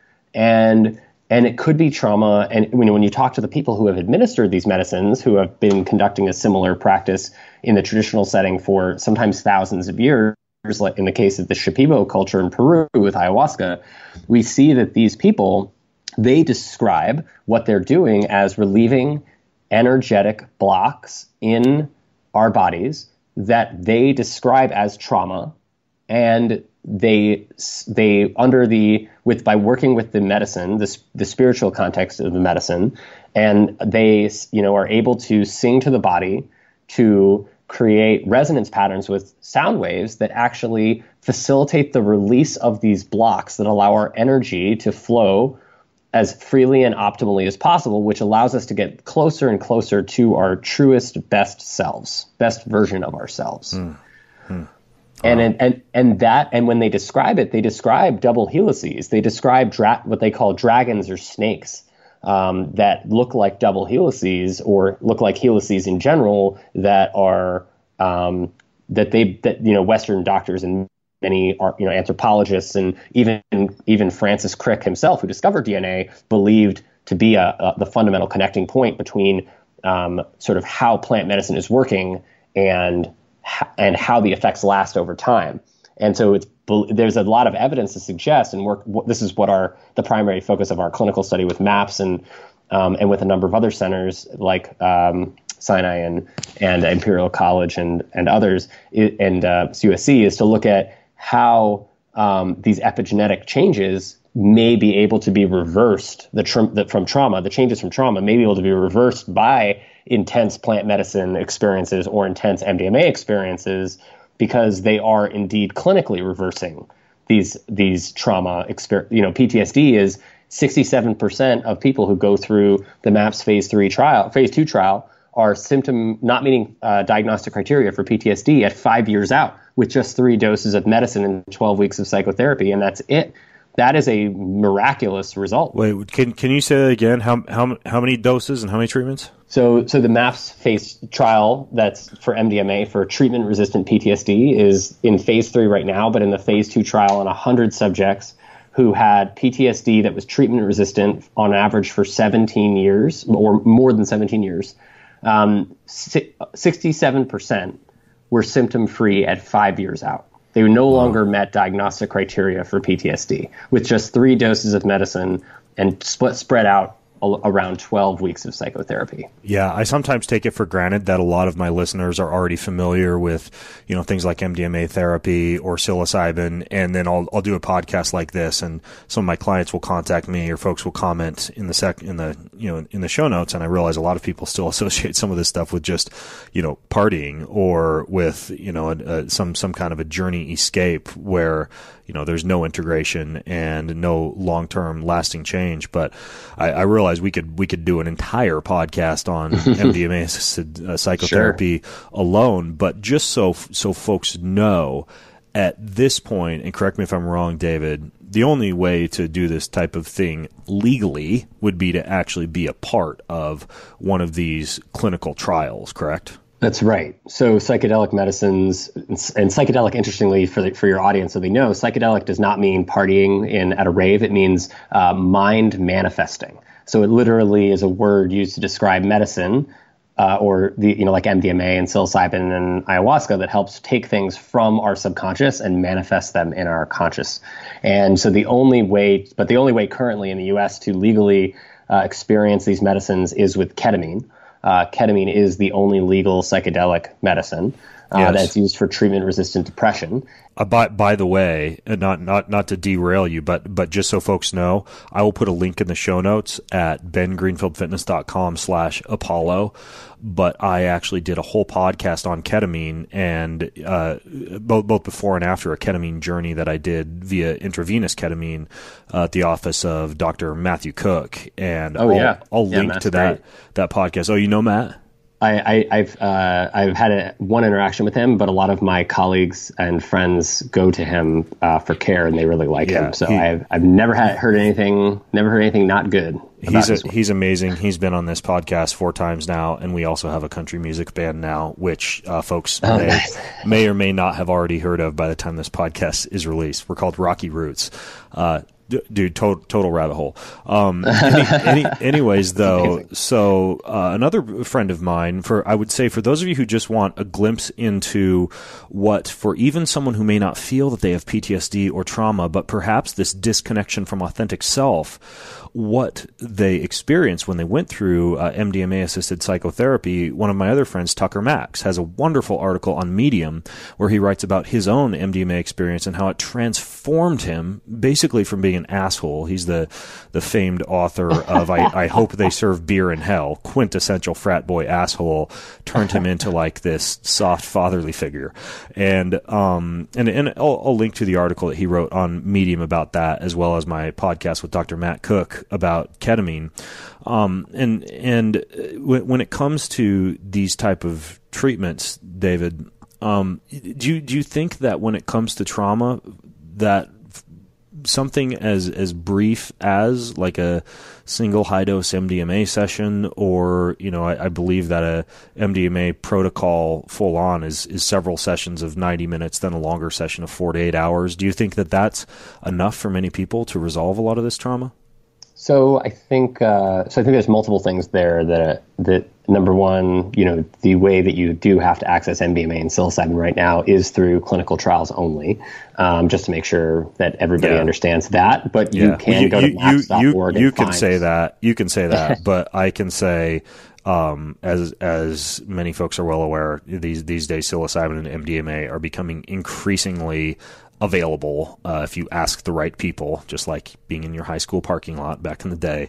and and it could be trauma. And you know, when you talk to the people who have administered these medicines, who have been conducting a similar practice in the traditional setting for sometimes thousands of years, like in the case of the Shipibo culture in Peru with ayahuasca, we see that these people, they describe what they're doing as relieving energetic blocks in our bodies that they describe as trauma, and they they under the with by working with the medicine, the the spiritual context of the medicine, and they you know are able to sing to the body to create resonance patterns with sound waves that actually facilitate the release of these blocks that allow our energy to flow as freely and optimally as possible, which allows us to get closer and closer to our truest, best selves, best version of ourselves. Mm. Mm. And, wow. and and and that and when they describe it, they describe double helices. They describe dra- what they call dragons or snakes um, that look like double helices or look like helices in general that are um, that they that you know Western doctors and many you know anthropologists and even even Francis Crick himself, who discovered D N A, believed to be a, a the fundamental connecting point between um, sort of how plant medicine is working and and how the effects last over time. And so it's there's a lot of evidence to suggest, and work, this is what our the primary focus of our clinical study with MAPS and um, and with a number of other centers like um, Sinai and and Imperial College and and others and uh, U S C is to look at how um, these epigenetic changes may be able to be reversed the, tra- the from trauma, the changes from trauma may be able to be reversed by intense plant medicine experiences or intense M D M A experiences, because they are indeed clinically reversing these these trauma exper- you know, P T S D is sixty-seven percent of people who go through the MAPS phase three trial, phase two trial are symptom not meeting uh, diagnostic criteria for P T S D at five years out with just three doses of medicine and twelve weeks of psychotherapy, and that's it. That is a miraculous result.
Wait, can can you say that again? How how how many doses and how many treatments?
So so the MAPS phase trial that's for M D M A for treatment-resistant P T S D is in phase three right now, but in the phase two trial on one hundred subjects who had P T S D that was treatment-resistant on average for seventeen years or more than seventeen years, um, sixty-seven percent were symptom-free at five years out. They no longer met diagnostic criteria for P T S D with just three doses of medicine and split, spread out around twelve weeks of psychotherapy.
Yeah, I sometimes take it for granted that a lot of my listeners are already familiar with, you know, things like M D M A therapy or psilocybin, and then I'll I'll do a podcast like this, and some of my clients will contact me or folks will comment in the sec in the you know in the show notes, and I realize a lot of people still associate some of this stuff with just, you know, partying or with, you know, a, a, some some kind of a journey escape where, you know, there's no integration and no long-term lasting change. But I, I realize we could we could do an entire podcast on M D M A-assisted uh, psychotherapy sure. alone. But just so so folks know, at this point, and correct me if I'm wrong, David, the only way to do this type of thing legally would be to actually be a part of one of these clinical trials, correct?
That's right. So psychedelic medicines and psychedelic, interestingly, for the, for your audience, so they know, psychedelic does not mean partying in at a rave. It means uh, mind manifesting. So it literally is a word used to describe medicine, uh, or the you know like M D M A and psilocybin and ayahuasca that helps take things from our subconscious and manifest them in our conscious. And so the only way, but the only way currently in the U S to legally uh, experience these medicines is with ketamine. Uh, ketamine is the only legal psychedelic medicine uh, yes. that's used for treatment-resistant depression.
Uh, by by the way, and not not not to derail you, but but just so folks know, I will put a link in the show notes at bengreenfieldfitness.com slash Apollo. But I actually did a whole podcast on ketamine, and uh, both both before and after a ketamine journey that I did via intravenous ketamine uh, at the office of Doctor Matthew Cook. And
oh,
I'll,
yeah.
I'll
yeah,
link
Matt's
to that
great.
that podcast. Oh, you know Matt?
I, I, I've uh, I've had a, one interaction with him, but a lot of my colleagues and friends go to him uh, for care, and they really like
yeah,
him. So
he,
I've I've never had heard anything, never heard anything not good.
He's a, he's amazing. He's been on this podcast four times now, and we also have a country music band now, which uh, folks
oh,
may,
nice.
may or may not have already heard of by the time this podcast is released. We're called Rocky Roots. Uh, Dude, total, total rabbit hole. Um, any, any, anyways, though, so uh, another friend of mine, for I would say for those of you who just want a glimpse into what, for even someone who may not feel that they have P T S D or trauma, but perhaps this disconnection from authentic self, what they experienced when they went through uh, M D M A-assisted psychotherapy. One of my other friends, Tucker Max, has a wonderful article on Medium where he writes about his own M D M A experience and how it transformed him basically from being an asshole. He's the, the famed author of I, I Hope They Serve Beer in Hell, quintessential frat boy asshole, turned him into like this soft fatherly figure. And um and, and I'll, I'll link to the article that he wrote on Medium about that, as well as my podcast with Doctor Matt Cook about ketamine. Um, and and when, when it comes to these type of treatments, David, um, do you, do you think that when it comes to trauma, that something as as brief as like a single high dose M D M A session, or you know, I, I believe that a M D M A protocol full on is is several sessions of ninety minutes, then a longer session of four to eight hours. Do you think that that's enough for many people to resolve a lot of this trauma?
So I think uh, so. I think there's multiple things there that uh, that number one, you know, the way that you do have to access M D M A and psilocybin right now is through clinical trials only, um, just to make sure that everybody yeah. understands that. But you yeah. can well, you, go to maps dot org.
You, you, you can
find...
say that. You can say that. But I can say, um, as as many folks are well aware, these these days psilocybin and M D M A are becoming increasingly available uh, if you ask the right people, just like being in your high school parking lot back in the day.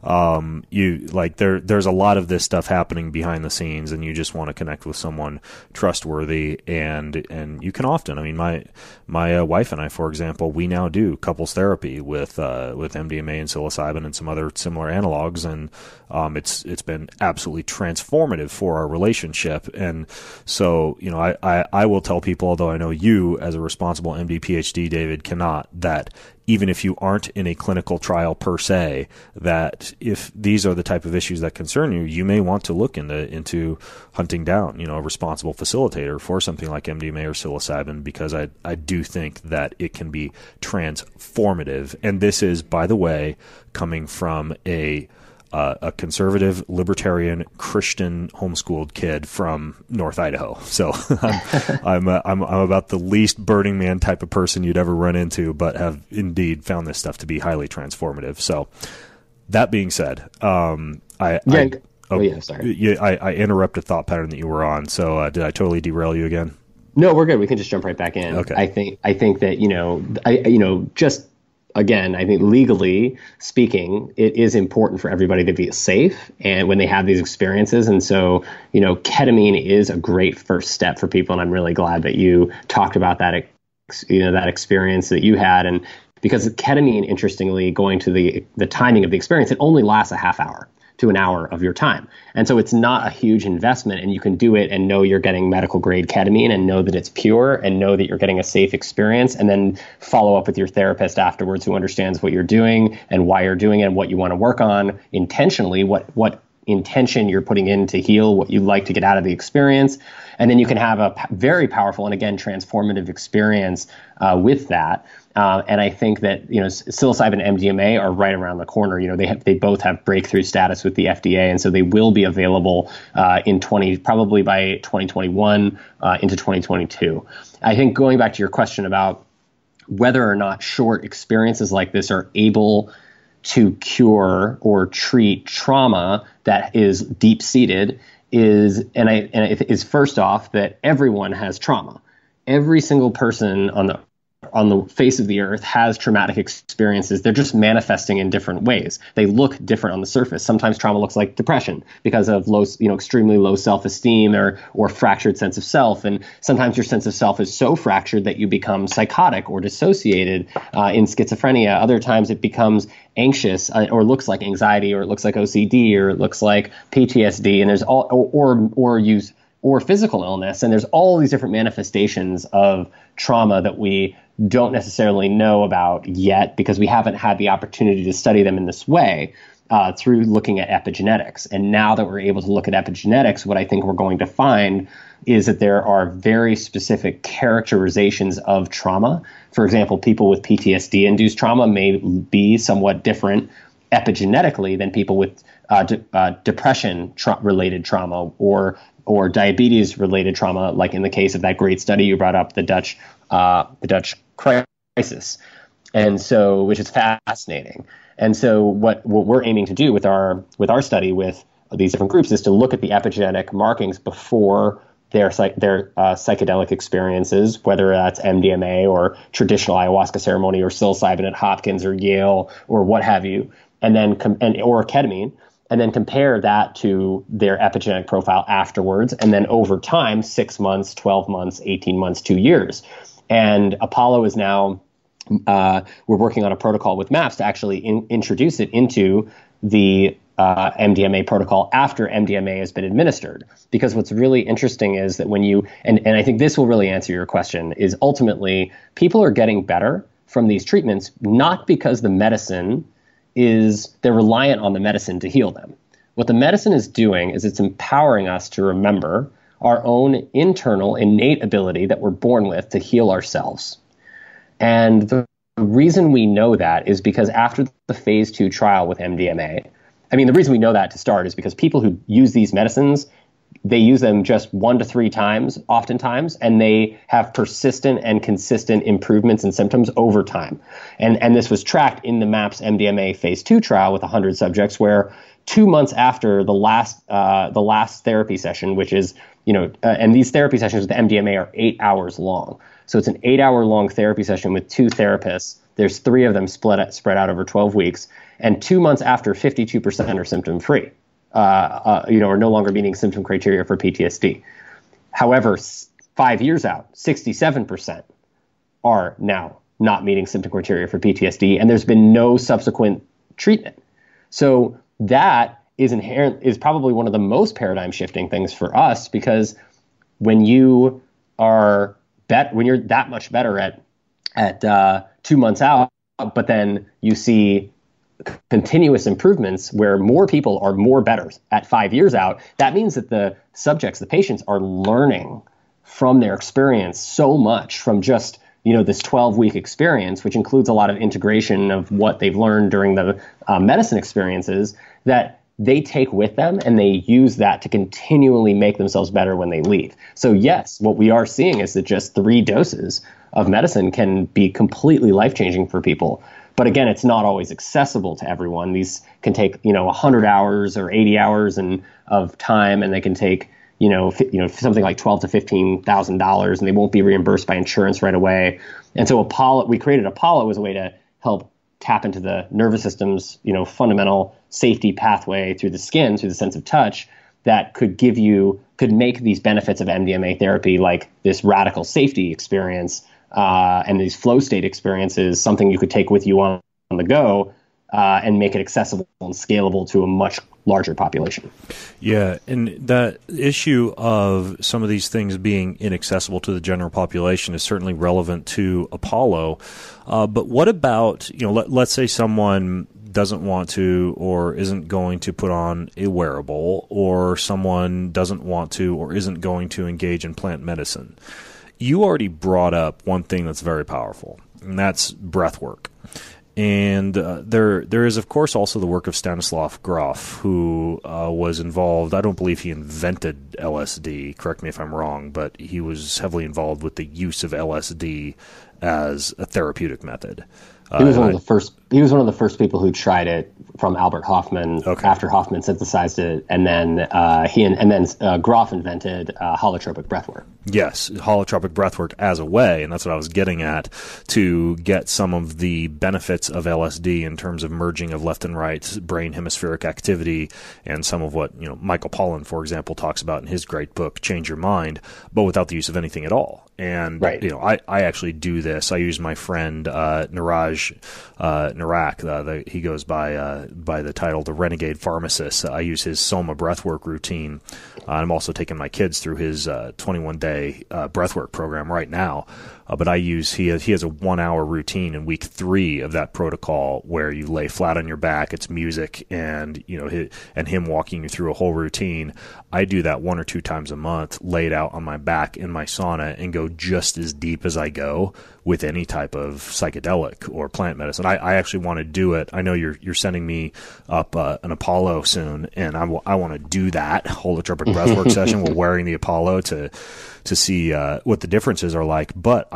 Um, you like there there's a lot of this stuff happening behind the scenes, and you just want to connect with someone trustworthy, and and you can often, I mean, my my uh, wife and I, for example, we now do couples therapy with uh, with M D M A and psilocybin and some other similar analogs, and um, it's it's been absolutely transformative for our relationship. And so, you know, I, I, I will tell people, although I know you as a responsible M D PhD, David, cannot, that even if you aren't in a clinical trial per se, that if these are the type of issues that concern you, you may want to look into into hunting down, you know, a responsible facilitator for something like M D M A or psilocybin, because I, I do think that it can be transformative. And this is, by the way, coming from a Uh, a conservative, libertarian, Christian, homeschooled kid from North Idaho. So I'm I'm, uh, I'm I'm about the least Burning Man type of person you'd ever run into, but have indeed found this stuff to be highly transformative. So that being said, um, I,
yeah,
I
oh, oh yeah, sorry,
yeah, I, I interrupted thought pattern that you were on. So uh, did I totally derail you again?
No, we're good. We can just jump right back in.
Okay.
I think I think that you know I you know just. Again, I think legally speaking, it is important for everybody to be safe and when they have these experiences. And so, you know, ketamine is a great first step for people. And I'm really glad that you talked about that, you know, that experience that you had. And because ketamine, interestingly, going to the the timing of the experience, it only lasts a half hour to an hour of your time. And so it's not a huge investment, and you can do it and know you're getting medical grade ketamine and know that it's pure and know that you're getting a safe experience, and then follow up with your therapist afterwards who understands what you're doing and why you're doing it and what you want to work on intentionally, what what intention you're putting in to heal, what you'd like to get out of the experience. And then you can have a p- very powerful and, again, transformative experience uh, with that. Uh, and I think that, you know, psilocybin and M D M A are right around the corner. You know, they have, they both have breakthrough status with the F D A, and so they will be available uh, in twenty probably by twenty twenty-one uh, into twenty twenty-two. I think going back to your question about whether or not short experiences like this are able to cure or treat trauma that is deep seated is, and I and it is first off that everyone has trauma. Every single person on the on the face of the earth has traumatic experiences. They're just manifesting in different ways. They look different on the surface. Sometimes trauma looks like depression because of low, you know, extremely low self-esteem or or fractured sense of self. And sometimes your sense of self is so fractured that you become psychotic or dissociated uh, in schizophrenia. Other times it becomes anxious uh, or looks like anxiety, or it looks like O C D, or it looks like P T S D. And there's all or or, or use or physical illness. And there's all these different manifestations of trauma that we don't necessarily know about yet because we haven't had the opportunity to study them in this way uh, through looking at epigenetics. And now that we're able to look at epigenetics, what I think we're going to find is that there are very specific characterizations of trauma. For example, people with P T S D-induced trauma may be somewhat different epigenetically than people with uh, de- uh, depression-related tra- trauma or or diabetes-related trauma, like in the case of that great study you brought up, the Dutch uh, the Dutch crisis, and so which is fascinating. And so what, what we're aiming to do with our with our study with these different groups is to look at the epigenetic markings before their their uh, psychedelic experiences, whether that's M D M A or traditional ayahuasca ceremony or psilocybin at Hopkins or Yale or what have you, and then com- and or ketamine, and then compare that to their epigenetic profile afterwards, and then over time, six months, twelve months, eighteen months, two years. And Apollo is now, uh, we're working on a protocol with MAPS to actually in, introduce it into the uh, M D M A protocol after M D M A has been administered. Because what's really interesting is that when you, and, and I think this will really answer your question, is ultimately people are getting better from these treatments, not because the medicine is, they're reliant on the medicine to heal them. What the medicine is doing is it's empowering us to remember our own internal innate ability that we're born with to heal ourselves. And the reason we know that is because after the phase two trial with M D M A, I mean, the reason we know that to start is because people who use these medicines, they use them just one to three times, oftentimes, and they have persistent and consistent improvements in symptoms over time. And, and this was tracked in the MAPS M D M A phase two trial with one hundred subjects, where two months after the last uh, the last therapy session, which is, you know, uh, and these therapy sessions with the M D M A are eight hours long. So it's an eight hour long therapy session with two therapists. There's three of them split out, spread out over twelve weeks. And two months after, fifty-two percent are symptom free, uh, uh, you know, are no longer meeting symptom criteria for P T S D. However, five years out, sixty-seven percent are now not meeting symptom criteria for P T S D, and there's been no subsequent treatment. So that is inherent, is probably one of the most paradigm shifting things for us, because when you are bet, when you're that much better at at uh, two months out, but then you see continuous improvements where more people are more better at five years out, that means that the subjects, the patients, are learning from their experience so much from just, you know, this twelve week experience, which includes a lot of integration of what they've learned during the uh, medicine experiences, that they take with them and they use that to continually make themselves better when they leave. So yes, what we are seeing is that just three doses of medicine can be completely life-changing for people. But again, it's not always accessible to everyone. These can take, you know, one hundred hours or eighty hours and of time, and they can take, you know, f- you know, something like twelve to fifteen thousand dollars, and they won't be reimbursed by insurance right away. And so Apollo, we created Apollo as a way to help tap into the nervous system's, you know, fundamental safety pathway through the skin, through the sense of touch, that could give you, could make these benefits of M D M A therapy, like this radical safety experience, Uh, and these flow state experiences, something you could take with you on, on the go, uh, and make it accessible and scalable to a much larger population.
Yeah, and that issue of some of these things being inaccessible to the general population is certainly relevant to Apollo. Uh, but what about, you know, let, let's say someone doesn't want to or isn't going to put on a wearable, or someone doesn't want to or isn't going to engage in plant medicine. You already brought up one thing that's very powerful, and that's breath work. And uh, there, there is, of course, also the work of Stanislav Grof, who uh, was involved. I don't believe he invented L S D. Correct me if I'm wrong, but he was heavily involved with the use of L S D as a therapeutic method.
He was
uh,
one of the first. He was one of the first people who tried it from Albert Hoffman.
Okay.
After Hoffman synthesized it, and then uh, he and, and then uh, Grof invented uh, holotropic breathwork.
Yes, holotropic breathwork as a way, and that's what I was getting at, to get some of the benefits of L S D in terms of merging of left and right brain hemispheric activity, and some of what, you know, Michael Pollan, for example, talks about in his great book, Change Your Mind, but without the use of anything at all. And,
right.
you know, I, I actually do this. I use my friend uh, Niraj uh, Narak, uh, the, he goes by uh, by the title The Renegade Pharmacist. I use his Soma breathwork routine. Uh, I'm also taking my kids through his uh, twenty-one day uh, breathwork program right now. Uh, but I use, he has, he has a one hour routine in week three of that protocol where you lay flat on your back, it's music, and, you know, his, and him walking you through a whole routine. I do that one or two times a month, laid out on my back in my sauna, and go just as deep as I go with any type of psychedelic or plant medicine. I, I actually want to do it. I know you're you're sending me up uh, an Apollo soon, and I, w- I want to do that holotropic breathwork session. We're wearing the Apollo to to see uh, what the differences are like. But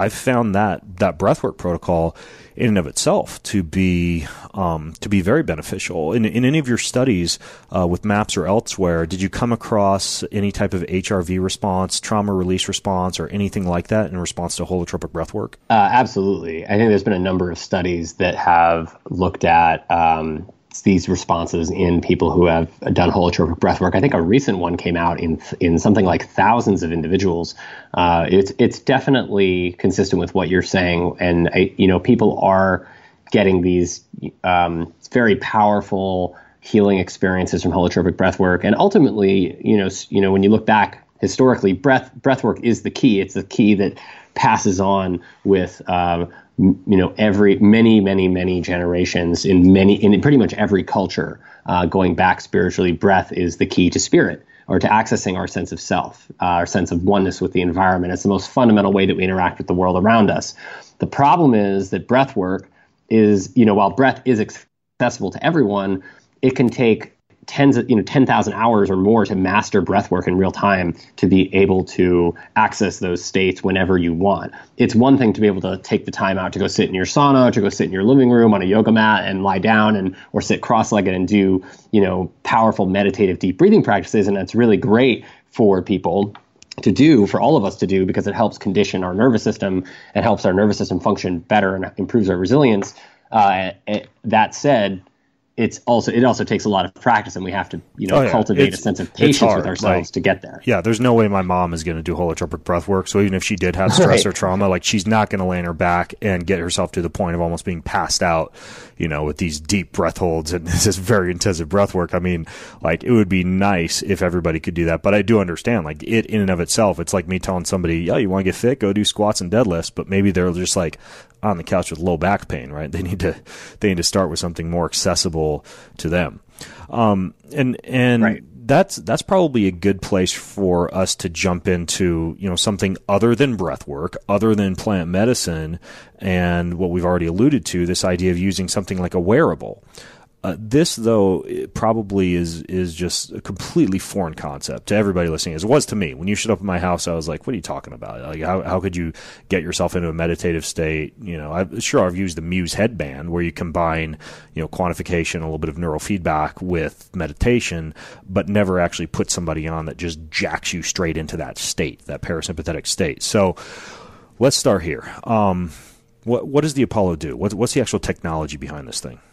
I've found that that breathwork protocol in and of itself to be um, to be very beneficial. In, in any of your studies uh, with MAPS or elsewhere, did you come across any type of H R V response, trauma release response, or anything like that in response to holotropic breathwork?
Uh, absolutely. I think there's been a number of studies that have looked at um, these responses in people who have done holotropic breathwork. I think a recent one came out in in something like thousands of individuals. Uh, it's it's definitely consistent with what you're saying, and I, you know, people are getting these um, very powerful healing experiences from holotropic breathwork, and ultimately, you know, you know, when you look back historically, breath breathwork is the key. It's the key that passes on with uh, you know, every many, many, many generations in many, in pretty much every culture, uh, going back spiritually. Breath is the key to spirit, or to accessing our sense of self, uh, our sense of oneness with the environment. It's the most fundamental way that we interact with the world around us. The problem is that breath work is, you know, while breath is accessible to everyone, it can take tens of, you know, ten thousand hours or more to master breath work in real time, to be able to access those states whenever you want. It's one thing to be able to take the time out to go sit in your sauna, to go sit in your living room on a yoga mat and lie down, and or sit cross-legged and do, you know, powerful meditative deep breathing practices. And that's really great for people to do, for all of us to do, because it helps condition our nervous system and helps our nervous system function better and improves our resilience. Uh, that said, It's also it also takes a lot of practice, and we have to, you know,
oh, yeah.
cultivate
it's,
a sense of patience
hard,
with ourselves
like,
to get there.
Yeah, there's no way my mom is going to do holotropic breath work. So even if she did have stress
right.
or trauma, like, she's not going to lay on her back and get herself to the point of almost being passed out, you know, with these deep breath holds and this is very intensive breath work. I mean, like, it would be nice if everybody could do that, but I do understand, like, it in and of itself, it's like me telling somebody, yeah, you want to get fit, go do squats and deadlifts, but maybe they're just like on the couch with low back pain, right? They need to they need to start with something more accessible to them. Um, and and
right.
that's that's probably a good place for us to jump into, you know, something other than breath work, other than plant medicine, and what we've already alluded to, this idea of using something like a wearable. Uh, this, though, it probably is is just a completely foreign concept to everybody listening, as it was to me. When you showed up in my house, I was like, what are you talking about? Like, how how could you get yourself into a meditative state? You know, I've, sure, I've used the Muse headband, where you combine, you know, quantification, a little bit of neurofeedback with meditation, but never actually put somebody on that just jacks you straight into that state, that parasympathetic state. So let's start here. Um, what what does the Apollo do? What, what's the actual technology behind this thing?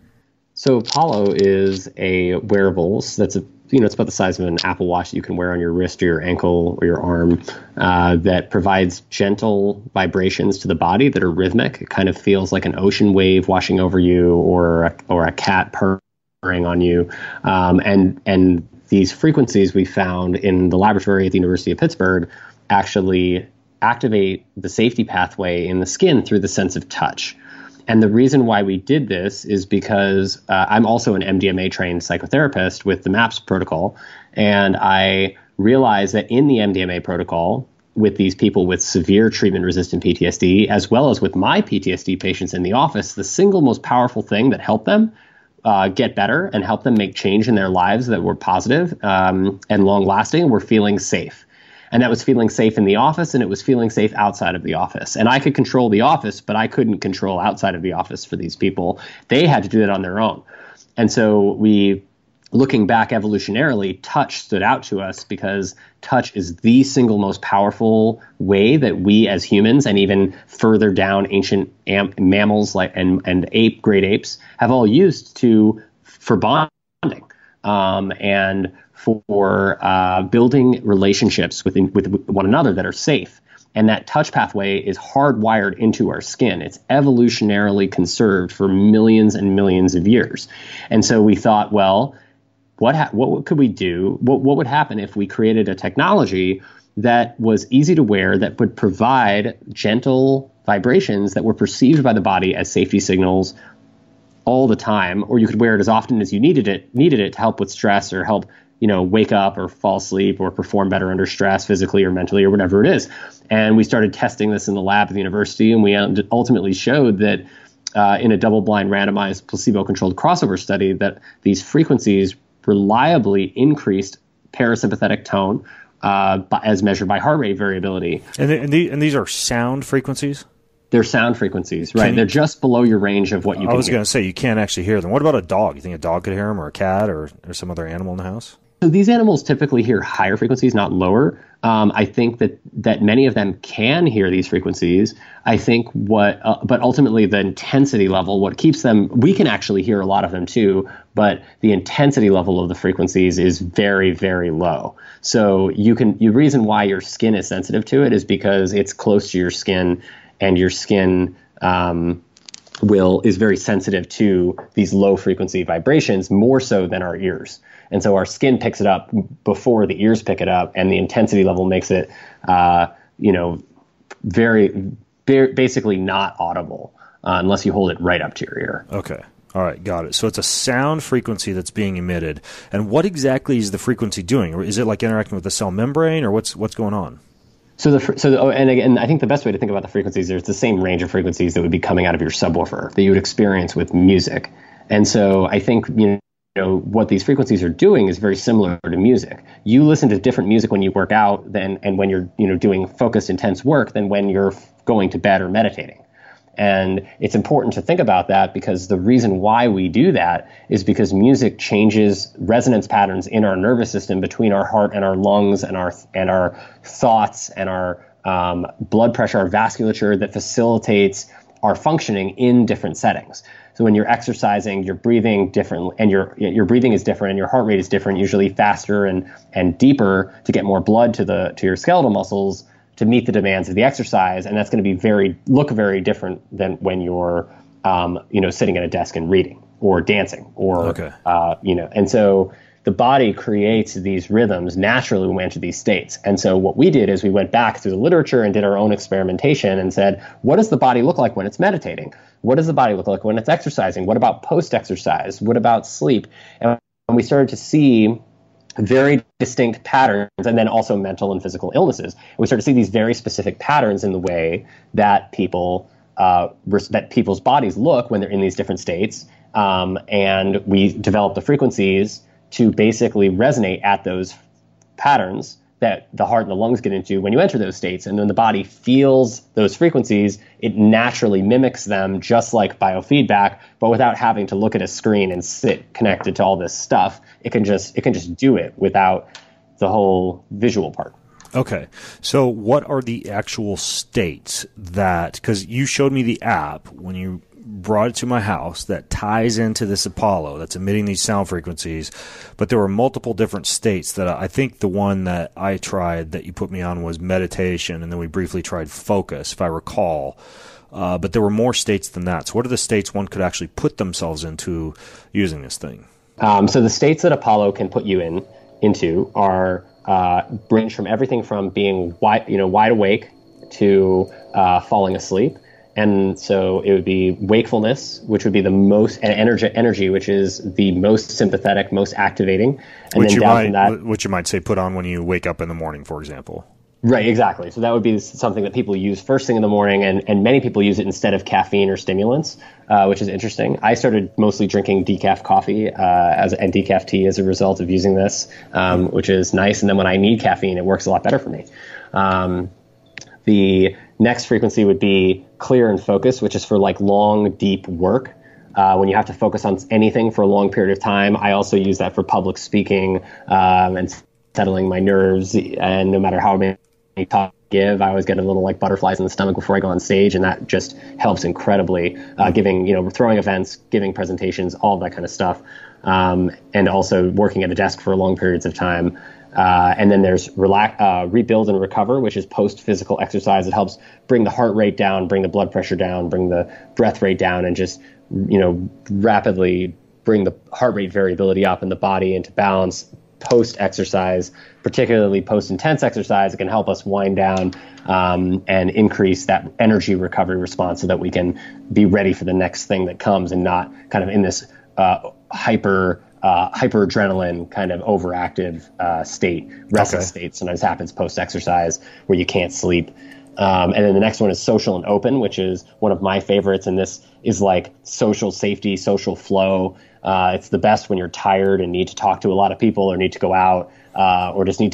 So Apollo is a wearables that's a you know it's about the size of an Apple Watch that you can wear on your wrist or your ankle or your arm, uh, that provides gentle vibrations to the body that are rhythmic. It kind of feels like an ocean wave washing over you, or a, or a cat purring on you, um, and and these frequencies we found in the laboratory at the University of Pittsburgh actually activate the safety pathway in the skin through the sense of touch. And the reason why we did this is because uh, I'm also an M D M A-trained psychotherapist with the MAPS protocol, and I realized that in the M D M A protocol, with these people with severe treatment-resistant P T S D, as well as with my P T S D patients in the office, the single most powerful thing that helped them uh, get better and help them make change in their lives that were positive, um, and long-lasting were feeling safe. And that was feeling safe in the office, and it was feeling safe outside of the office. And I could control the office, but I couldn't control outside of the office for these people. They had to do that on their own. And so we, looking back evolutionarily, touch stood out to us because touch is the single most powerful way that we as humans, and even further down ancient am- mammals like and, and ape, great apes, have all used to for bonding. Um, and for uh, building relationships with, with one another that are safe. And that touch pathway is hardwired into our skin. It's evolutionarily conserved for millions and millions of years. And so we thought, well, what ha- what could we do? What, what would happen if we created a technology that was easy to wear, that would provide gentle vibrations that were perceived by the body as safety signals all the time, or you could wear it as often as you needed it, needed it to help with stress or help, you know, wake up or fall asleep or perform better under stress physically or mentally or whatever it is. And we started testing this in the lab at the university, and we ultimately showed that uh, in a double-blind randomized placebo-controlled crossover study that these frequencies reliably increased parasympathetic tone uh, as measured by heart rate variability.
And, the, and, the, and these are sound frequencies?
They're sound frequencies, right? You, They're just below your range of what you
I
can
was
hear.
going to say, you can't actually hear them. What about a dog? You think a dog could hear them, or a cat, or, or some other animal in the house?
So these animals typically hear higher frequencies, not lower. Um, I think that that many of them can hear these frequencies. I think what, uh, but ultimately the intensity level, what keeps them, we can actually hear a lot of them too, but the intensity level of the frequencies is very, very low. So you can, the reason why your skin is sensitive to it is because it's close to your skin, and your skin um, will is very sensitive to these low frequency vibrations, more so than our ears. And so our skin picks it up before the ears pick it up, and the intensity level makes it, uh, you know, very, very basically not audible uh, unless you hold it right up to your ear.
Okay. All right. Got it. So it's a sound frequency that's being emitted. And what exactly is the frequency doing? Or is it like interacting with the cell membrane, or what's what's going on?
So the so the, oh, and again, I think the best way to think about the frequencies, there's the same range of frequencies that would be coming out of your subwoofer that you would experience with music. And so I think, you know, You know, what these frequencies are doing is very similar to music. You listen to different music when you work out than, and when you're, you know, doing focused, intense work than when you're going to bed or meditating. And it's important to think about that, because the reason why we do that is because music changes resonance patterns in our nervous system between our heart and our lungs and our and our thoughts and our um, blood pressure, our vasculature, that facilitates our functioning in different settings. So when you're exercising, you're breathing different, and your your breathing is different, and your heart rate is different, usually faster and and deeper to get more blood to the to your skeletal muscles to meet the demands of the exercise, and that's going to be very look very different than when you're um, you know sitting at a desk and reading or dancing or
okay.
uh, you know, and so the body creates these rhythms naturally when we enter these states. And so what we did is we went back through the literature and did our own experimentation and said, what does the body look like when it's meditating? What does the body look like when it's exercising? What about post-exercise? What about sleep? And we started to see very distinct patterns, and then also mental and physical illnesses. And we started to see these very specific patterns in the way that people uh, that people's bodies look when they're in these different states. Um, and we developed the frequencies to basically resonate at those patterns that the heart and the lungs get into when you enter those states. And when the body feels those frequencies, it naturally mimics them, just like biofeedback, but without having to look at a screen and sit connected to all this stuff. It can just it can just do it without the whole visual part.
Okay. So what are the actual states that, because you showed me the app when you brought it to my house that ties into this Apollo that's emitting these sound frequencies, but there were multiple different states that I think the one that I tried that you put me on was meditation, and then we briefly tried focus, if I recall. Uh, but there were more states than that. So what are the states one could actually put themselves into using this thing?
Um, so the states that Apollo can put you in into are uh, range from everything from being wide, you know, wide awake to uh, falling asleep. And so it would be wakefulness, which would be the most, and energy, energy, which is the most sympathetic, most activating. And
which
then
you
down
might,
from that,
which you might say put on when you wake up in the morning, for example.
Right, exactly. So that would be something that people use first thing in the morning, and, and many people use it instead of caffeine or stimulants, uh, which is interesting. I started mostly drinking decaf coffee uh, as and decaf tea as a result of using this, um, which is nice. And then when I need caffeine, it works a lot better for me. Um, the next frequency would be clear and focus, which is for like long, deep work. Uh, when you have to focus on anything for a long period of time. I also use that for public speaking um, and settling my nerves. And no matter how many talk I give, I always get a little like butterflies in the stomach before I go on stage, and that just helps incredibly. Uh, giving, you know, throwing events, giving presentations, all that kind of stuff, um, and also working at a desk for long periods of time. Uh, and then there's relax, uh, rebuild and recover, which is post-physical exercise. It helps bring the heart rate down, bring the blood pressure down, bring the breath rate down, and just, you know, rapidly bring the heart rate variability up in the body into balance post-exercise, particularly post-intense exercise. It can help us wind down um, and increase that energy recovery response so that we can be ready for the next thing that comes and not kind of in this uh, hyper Uh, hyperadrenaline kind of overactive uh, state, restless
okay.
state sometimes happens post-exercise where you can't sleep. Um, and then the next one is social and open, which is one of my favorites. And this is like social safety, social flow. Uh, it's the best when you're tired and need to talk to a lot of people or need to go out uh, or just need to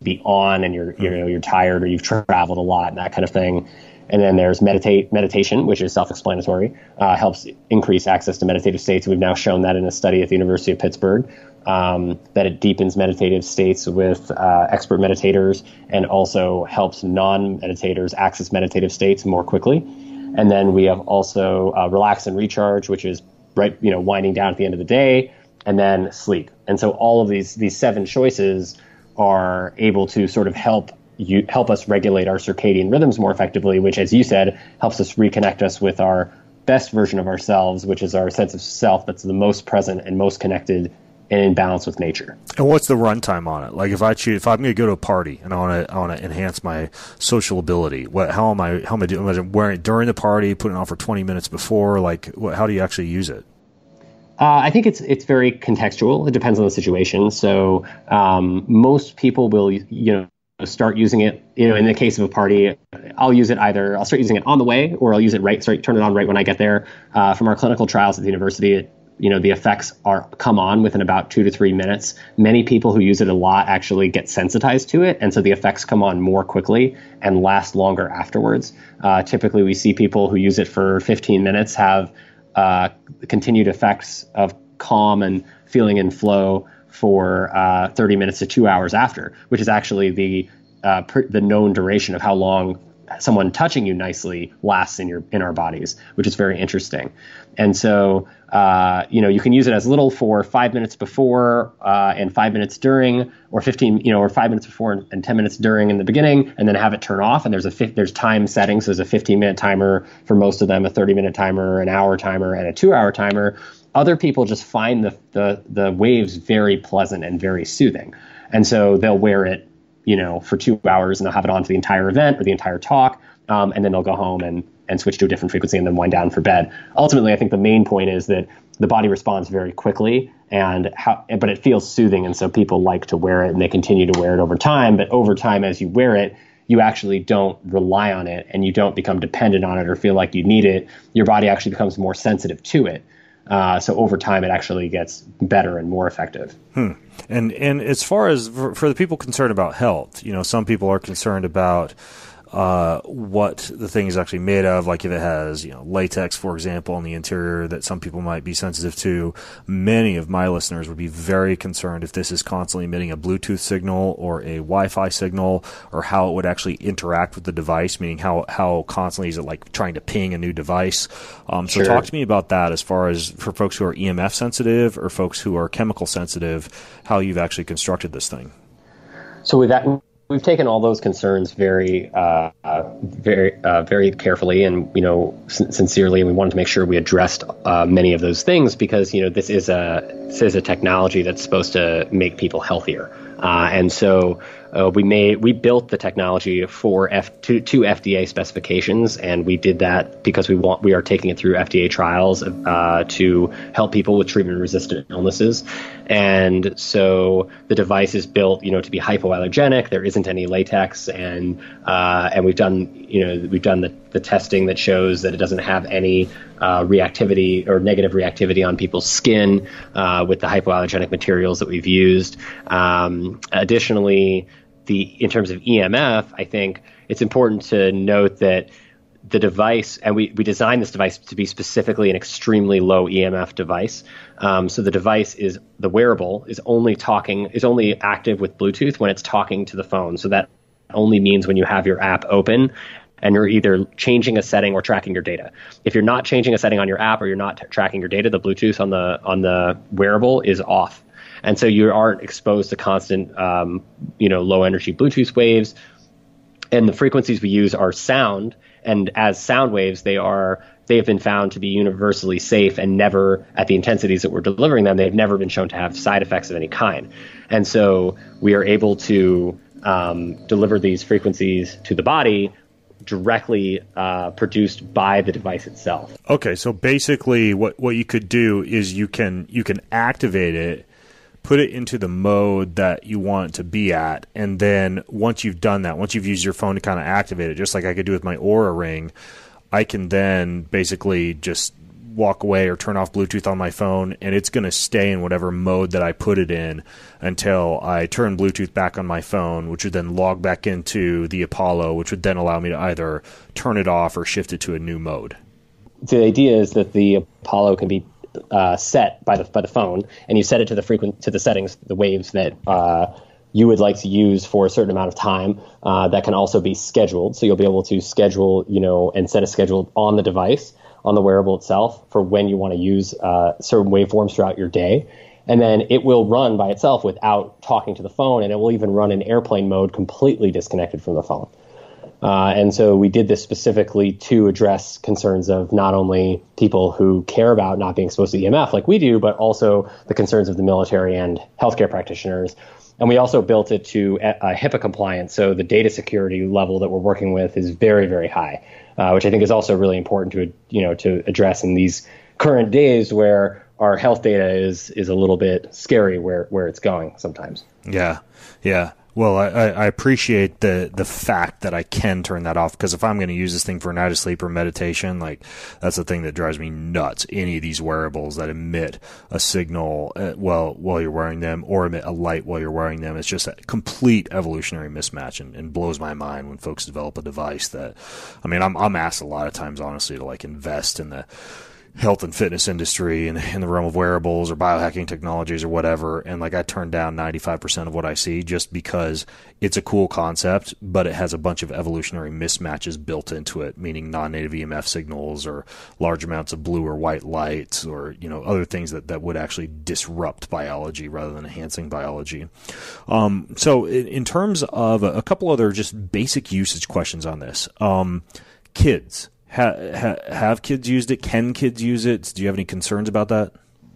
be on and you're, you know, you're tired or you've traveled a lot and that kind of thing. And then there's meditate meditation, which is self-explanatory, uh, helps increase access to meditative states. We've now shown that in a study at the University of Pittsburgh, um, that it deepens meditative states with uh, expert meditators and also helps non-meditators access meditative states more quickly. And then we have also uh, relax and recharge, which is right, you know, winding down at the end of the day, and then sleep. And so all of these these seven choices are able to sort of help you help us regulate our circadian rhythms more effectively, which, as you said, helps us reconnect us with our best version of ourselves, which is our sense of self that's the most present and most connected and in balance with nature.
And what's the runtime on it? Like if I choose, if I'm going to go to a party and I want to, I want to enhance my social ability, what, how am I, how am I doing? Am I wearing it during the party, putting it on for twenty minutes before? Like, what, how do you actually use it?
Uh, I think it's it's very contextual. It depends on the situation. So um, most people will, you know, start using it, you know, in the case of a party, I'll use it either, I'll start using it on the way, or I'll use it right, start, turn it on right when I get there. Uh, from our clinical trials at the university, it, you know, the effects are come on within about two to three minutes. Many people who use it a lot actually get sensitized to it. And so the effects come on more quickly and last longer afterwards. Uh, typically we see people who use it for fifteen minutes have uh, continued effects of calm and feeling in flow for uh, thirty minutes to two hours after, which is actually the uh, per, the known duration of how long someone touching you nicely lasts in your in our bodies, which is very interesting. And so, uh, you know, you can use it as little for five minutes before uh, and five minutes during, or fifteen, you know, or five minutes before and, and ten minutes during in the beginning, and then have it turn off. And there's a fi- there's time settings. So there's a fifteen minute timer for most of them, a thirty minute timer, an hour timer, and a two hour timer. Other people just find the, the the waves very pleasant and very soothing. And so they'll wear it, you know, for two hours and they'll have it on for the entire event or the entire talk. Um, and then they'll go home and, and switch to a different frequency and then wind down for bed. Ultimately, I think the main point is that the body responds very quickly, and how, but it feels soothing. And so people like to wear it and they continue to wear it over time. But over time, as you wear it, you actually don't rely on it and you don't become dependent on it or feel like you need it. Your body actually becomes more sensitive to it. Uh, so over time, it actually gets better and more effective.
Hmm. And and as far as for, for the people concerned about health, you know, some people are concerned about uh, what the thing is actually made of, like if it has, you know, latex, for example, on the interior that some people might be sensitive to. Many of my listeners would be very concerned if this is constantly emitting a Bluetooth signal or a Wi-Fi signal, or how it would actually interact with the device, meaning how, how constantly is it like trying to ping a new device. Um, so
sure.
Talk to me about that as far as for folks who are E M F sensitive or folks who are chemical sensitive, how you've actually constructed this thing.
So with that, we've taken all those concerns very, uh, uh, very, uh, very carefully, and you know, sin- sincerely. And we wanted to make sure we addressed uh, many of those things because you know this is a this is a technology that's supposed to make people healthier, uh, and so uh, we made we built the technology for F to, to F D A specifications, and we did that because we want we are taking it through F D A trials uh, to help people with treatment-resistant illnesses. And so the device is built, you know, to be hypoallergenic. There isn't any latex, and uh, and we've done, you know, we've done the, the testing that shows that it doesn't have any uh, reactivity or negative reactivity on people's skin uh, with the hypoallergenic materials that we've used. Um, additionally, the in terms of E M F, I think it's important to note that the device, and we, we designed this device to be specifically an extremely low E M F device. Um, so the device is, the wearable is only talking, is only active with Bluetooth when it's talking to the phone. So that only means when you have your app open and you're either changing a setting or tracking your data. If you're not changing a setting on your app or you're not t- tracking your data, the Bluetooth on the on the wearable is off. And so you aren't exposed to constant, um, you know, low energy Bluetooth waves. And the frequencies we use are sound. And as sound waves, they are they have been found to be universally safe and never, at the intensities that we're delivering them, they've never been shown to have side effects of any kind. And so we are able to um, deliver these frequencies to the body directly uh, produced by the device itself.
Okay, so basically what, what you could do is you can you can activate it, put it into the mode that you want it to be at, and then once you've done that, once you've used your phone to kind of activate it, just like I could do with my Oura Ring, I can then basically just walk away or turn off Bluetooth on my phone, and it's going to stay in whatever mode that I put it in until I turn Bluetooth back on my phone, which would then log back into the Apollo, which would then allow me to either turn it off or shift it to a new mode.
The idea is that the Apollo can be uh, set by the by the phone, and you set it to the frequent to the settings, the waves that uh, you would like to use for a certain amount of time. Uh, that can also be scheduled, so you'll be able to schedule, you know, and set a schedule on the device, on the wearable itself, for when you want to use uh, certain waveforms throughout your day. And then it will run by itself without talking to the phone, and it will even run in airplane mode completely disconnected from the phone. Uh, and so we did this specifically to address concerns of not only people who care about not being exposed to E M F like we do, but also the concerns of the military and healthcare practitioners. And we also built it to uh, HIPAA compliance, so the data security level that we're working with is very, very high, uh, which I think is also really important to, you know, to address in these current days where our health data is is a little bit scary where, where it's going sometimes.
Yeah, yeah. Well, I, I appreciate the the fact that I can turn that off, because if I'm going to use this thing for night of sleep or meditation, like, that's the thing that drives me nuts. Any of these wearables that emit a signal uh, well while you're wearing them, or emit a light while you're wearing them, it's just a complete evolutionary mismatch, and, and blows my mind when folks develop a device that, I mean, I'm I'm asked a lot of times, honestly, to like invest in the health and fitness industry and in the realm of wearables or biohacking technologies or whatever. And like, I turn down ninety-five percent of what I see just because it's a cool concept, but it has a bunch of evolutionary mismatches built into it, meaning non-native E M F signals or large amounts of blue or white lights, or, you know, other things that, that would actually disrupt biology rather than enhancing biology. Um, so in, in terms of a, a couple other just basic usage questions on this, um, kids, Ha, ha, have kids used it? Can kids use it? Do you have any concerns about that?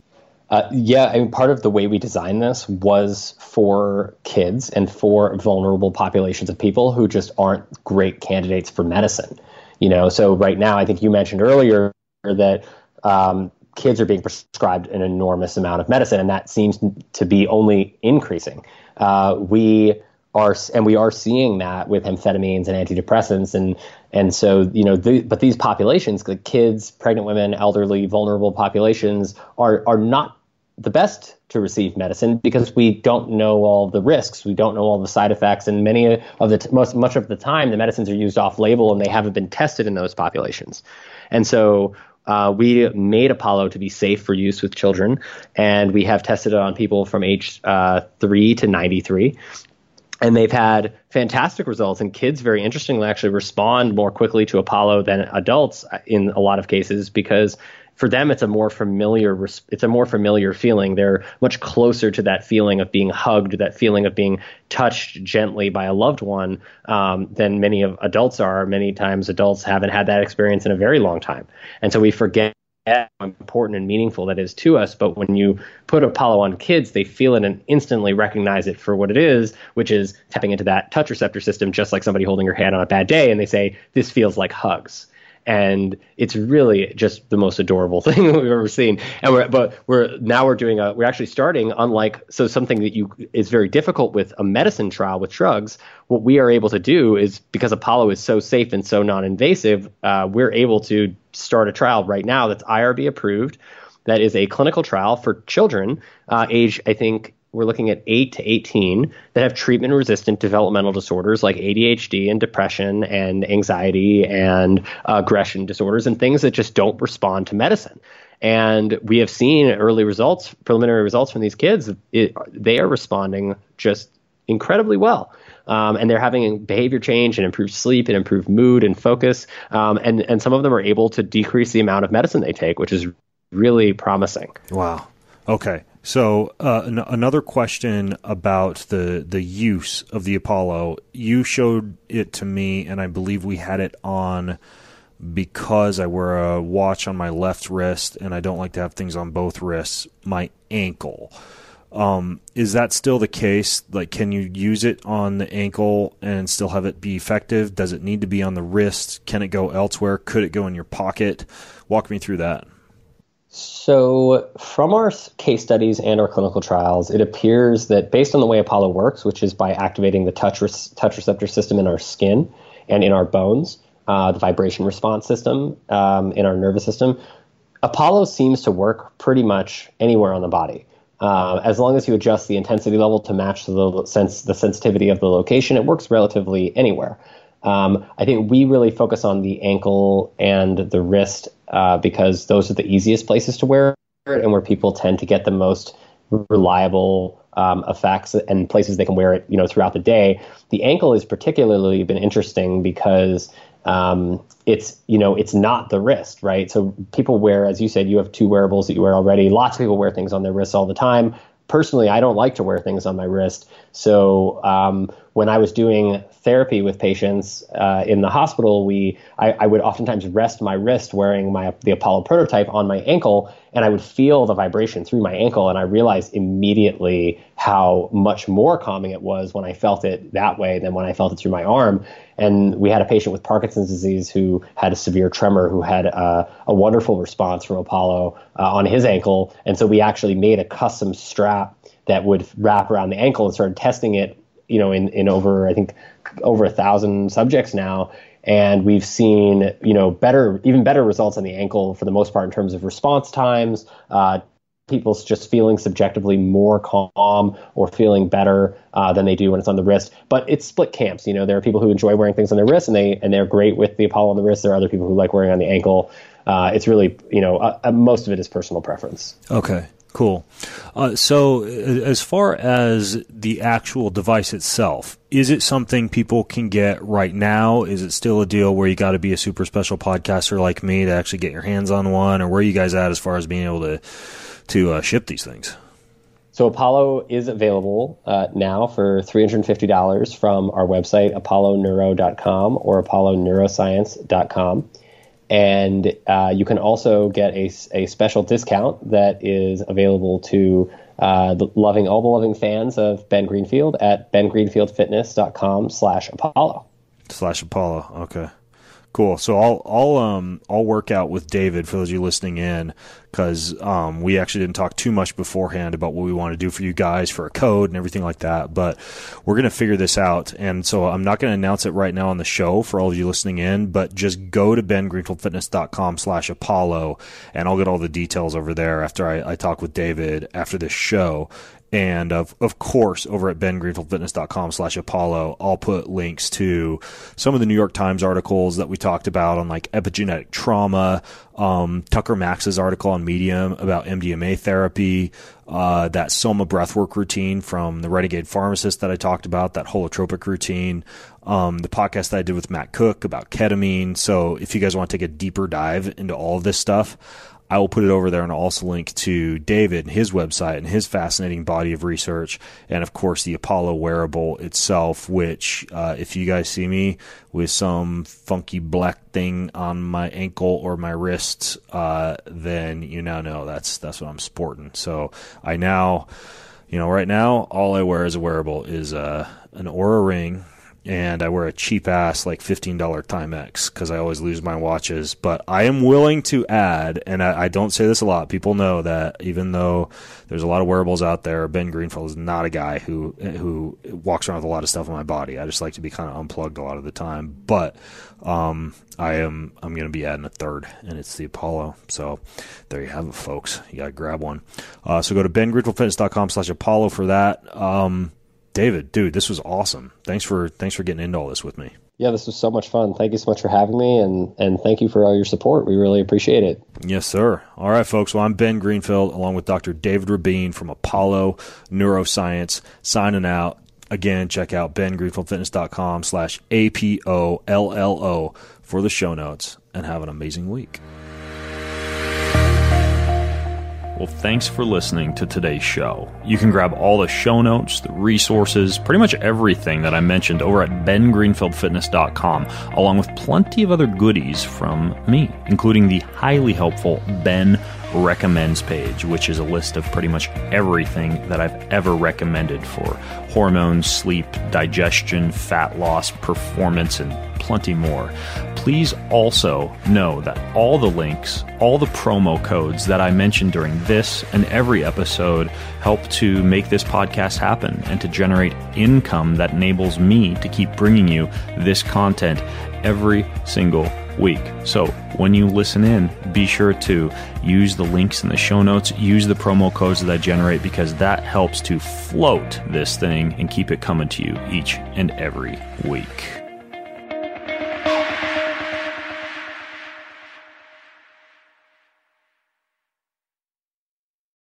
Uh, yeah, I mean, part of the way we designed this was for kids and for vulnerable populations of people who just aren't great candidates for medicine. You know, so right now, I think you mentioned earlier that um, kids are being prescribed an enormous amount of medicine, and that seems to be only increasing. Uh, we are, and we are seeing that with amphetamines and antidepressants, and and so, you know, the, but these populations, the kids, pregnant women, elderly, vulnerable populations, are are not the best to receive medicine because we don't know all the risks, we don't know all the side effects, and many of the t- most much of the time, the medicines are used off label and they haven't been tested in those populations, and so. Uh, we made Apollo to be safe for use with children, and we have tested it on people from age uh, three to ninety-three. And they've had fantastic results, and kids, very interestingly, actually respond more quickly to Apollo than adults in a lot of cases, because for them it's a more familiar it's a more familiar feeling. They're much closer to that feeling of being hugged, that feeling of being touched gently by a loved one, um, than many of adults are. Many times adults haven't had that experience in a very long time, and so we forget how important and meaningful that is to us. But when you put Apollo on kids, they feel it and instantly recognize it for what it is, which is tapping into that touch receptor system, just like somebody holding your hand on a bad day, and they say, this feels like hugs. And it's really just the most adorable thing we've ever seen. And we're, but we're now we're doing a, we're actually starting, unlike, so something that you is very difficult with a medicine trial with drugs. What we are able to do is, because Apollo is so safe and so non-invasive, uh, we're able to start a trial right now that's I R B approved. That is a clinical trial for children, uh, age, I think, we're looking at eight to eighteen that have treatment-resistant developmental disorders like A D H D and depression and anxiety and uh, aggression disorders and things that just don't respond to medicine. And we have seen early results, preliminary results from these kids. It, they are responding just incredibly well. Um, and they're having behavior change and improved sleep and improved mood and focus. Um, and, and some of them are able to decrease the amount of medicine they take, which is really promising.
Wow. Okay. So uh, n- another question about the the use of the Apollo. You showed it to me, and I believe we had it on because I wear a watch on my left wrist, and I don't like to have things on both wrists, my ankle. Um, is that still the case? Like, can you use it on the ankle and still have it be effective? Does it need to be on the wrist? Can it go elsewhere? Could it go in your pocket? Walk me through that.
So from our case studies and our clinical trials, it appears that based on the way Apollo works, which is by activating the touch, re- touch receptor system in our skin and in our bones, uh, the vibration response system um, in our nervous system, Apollo seems to work pretty much anywhere on the body. Uh, as long as you adjust the intensity level to match the sense the sensitivity of the location, it works relatively anywhere. Um, I think we really focus on the ankle and the wrist uh, because those are the easiest places to wear it and where people tend to get the most reliable um, effects and places they can wear it, you know, throughout the day. The ankle has particularly been interesting because um, it's, you know, it's not the wrist, right? So people wear, as you said, you have two wearables that you wear already. Lots of people wear things on their wrists all the time. Personally, I don't like to wear things on my wrist. So um, when I was doing therapy with patients uh, in the hospital, we I, I would oftentimes rest my wrist wearing my the Apollo prototype on my ankle, and I would feel the vibration through my ankle, and I realized immediately how much more calming it was when I felt it that way than when I felt it through my arm. And we had a patient with Parkinson's disease who had a severe tremor who had a, a wonderful response from Apollo uh, on his ankle. And so we actually made a custom strap that would wrap around the ankle and started testing it, you know, in, in over, I think, over a thousand subjects now. And we've seen, you know, better, even better results on the ankle for the most part in terms of response times, uh, people's just feeling subjectively more calm or feeling better uh, than they do when it's on the wrist. But it's split camps. You know, there are people who enjoy wearing things on their wrist and they and they're great with the Apollo on the wrist. There are other people who like wearing on the ankle. Uh, it's really, you know, uh, most of it is personal preference.
Okay. Cool. Uh, so as far as the actual device itself, is it something people can get right now? Is it still a deal where you got to be a super special podcaster like me to actually get your hands on one? Or where are you guys at as far as being able to to uh, ship these things?
So Apollo is available uh, now for three hundred fifty dollars from our website, apollo neuro dot com or apollo neuroscience dot com. And uh, you can also get a, a special discount that is available to uh, the loving, all the loving fans of Ben Greenfield at ben greenfield fitness dot com slash Apollo.
Slash Apollo. Okay. Cool. So I'll I'll um I'll work out with David for those of you listening in because um we actually didn't talk too much beforehand about what we want to do for you guys for a code and everything like that. But we're gonna figure this out, and so I'm not gonna announce it right now on the show for all of you listening in. But just go to ben greenfield fitness dot com slash Apollo, and I'll get all the details over there after I, I talk with David after this show. And of of course, over at ben greenfield fitness dot com slash Apollo, I'll put links to some of the New York Times articles that we talked about on like epigenetic trauma, um, Tucker Max's article on Medium about M D M A therapy, uh, that Soma breathwork routine from the Renegade Pharmacist that I talked about, that holotropic routine, um, the podcast that I did with Matt Cook about ketamine. So if you guys want to take a deeper dive into all of this stuff, I will put it over there, and I'll also link to David and his website and his fascinating body of research, and of course the Apollo wearable itself, which uh, if you guys see me with some funky black thing on my ankle or my wrist, uh, then you now know that's that's what I'm sporting. So I now, you know, right now all I wear as a wearable is uh, an Oura ring. And I wear a cheap-ass, like fifteen dollars Timex because I always lose my watches. But I am willing to add, and I, I don't say this a lot, people know that even though there's a lot of wearables out there, Ben Greenfield is not a guy who who walks around with a lot of stuff on my body. I just like to be kind of unplugged a lot of the time. But um, I am I'm going to be adding a third, and it's the Apollo. So there you have it, folks. You got to grab one. Uh, so go to ben greenfield fitness dot com slash Apollo for that. Um David, dude, this was awesome. Thanks for thanks for getting into all this with me.
Yeah, this was so much fun. Thank you so much for having me, and, and thank you for all your support. We really appreciate it.
Yes, sir. All right, folks. Well, I'm Ben Greenfield, along with Doctor David Rabin from Apollo Neuroscience, signing out. Again, check out ben greenfield fitness dot com slash A P O L L O for the show notes, and have an amazing week.
Well, thanks for listening to today's show. You can grab all the show notes, the resources, pretty much everything that I mentioned over at ben greenfield fitness dot com, along with plenty of other goodies from me, including the highly helpful Ben Recommends page, which is a list of pretty much everything that I've ever recommended for hormones, sleep, digestion, fat loss, performance, and plenty more. Please also know that all the links, all the promo codes that I mentioned during this and every episode help to make this podcast happen and to generate income that enables me to keep bringing you this content every single week. So when you listen in, be sure to use the links in the show notes, use the promo codes that I generate, because that helps to float this thing and keep it coming to you each and every week.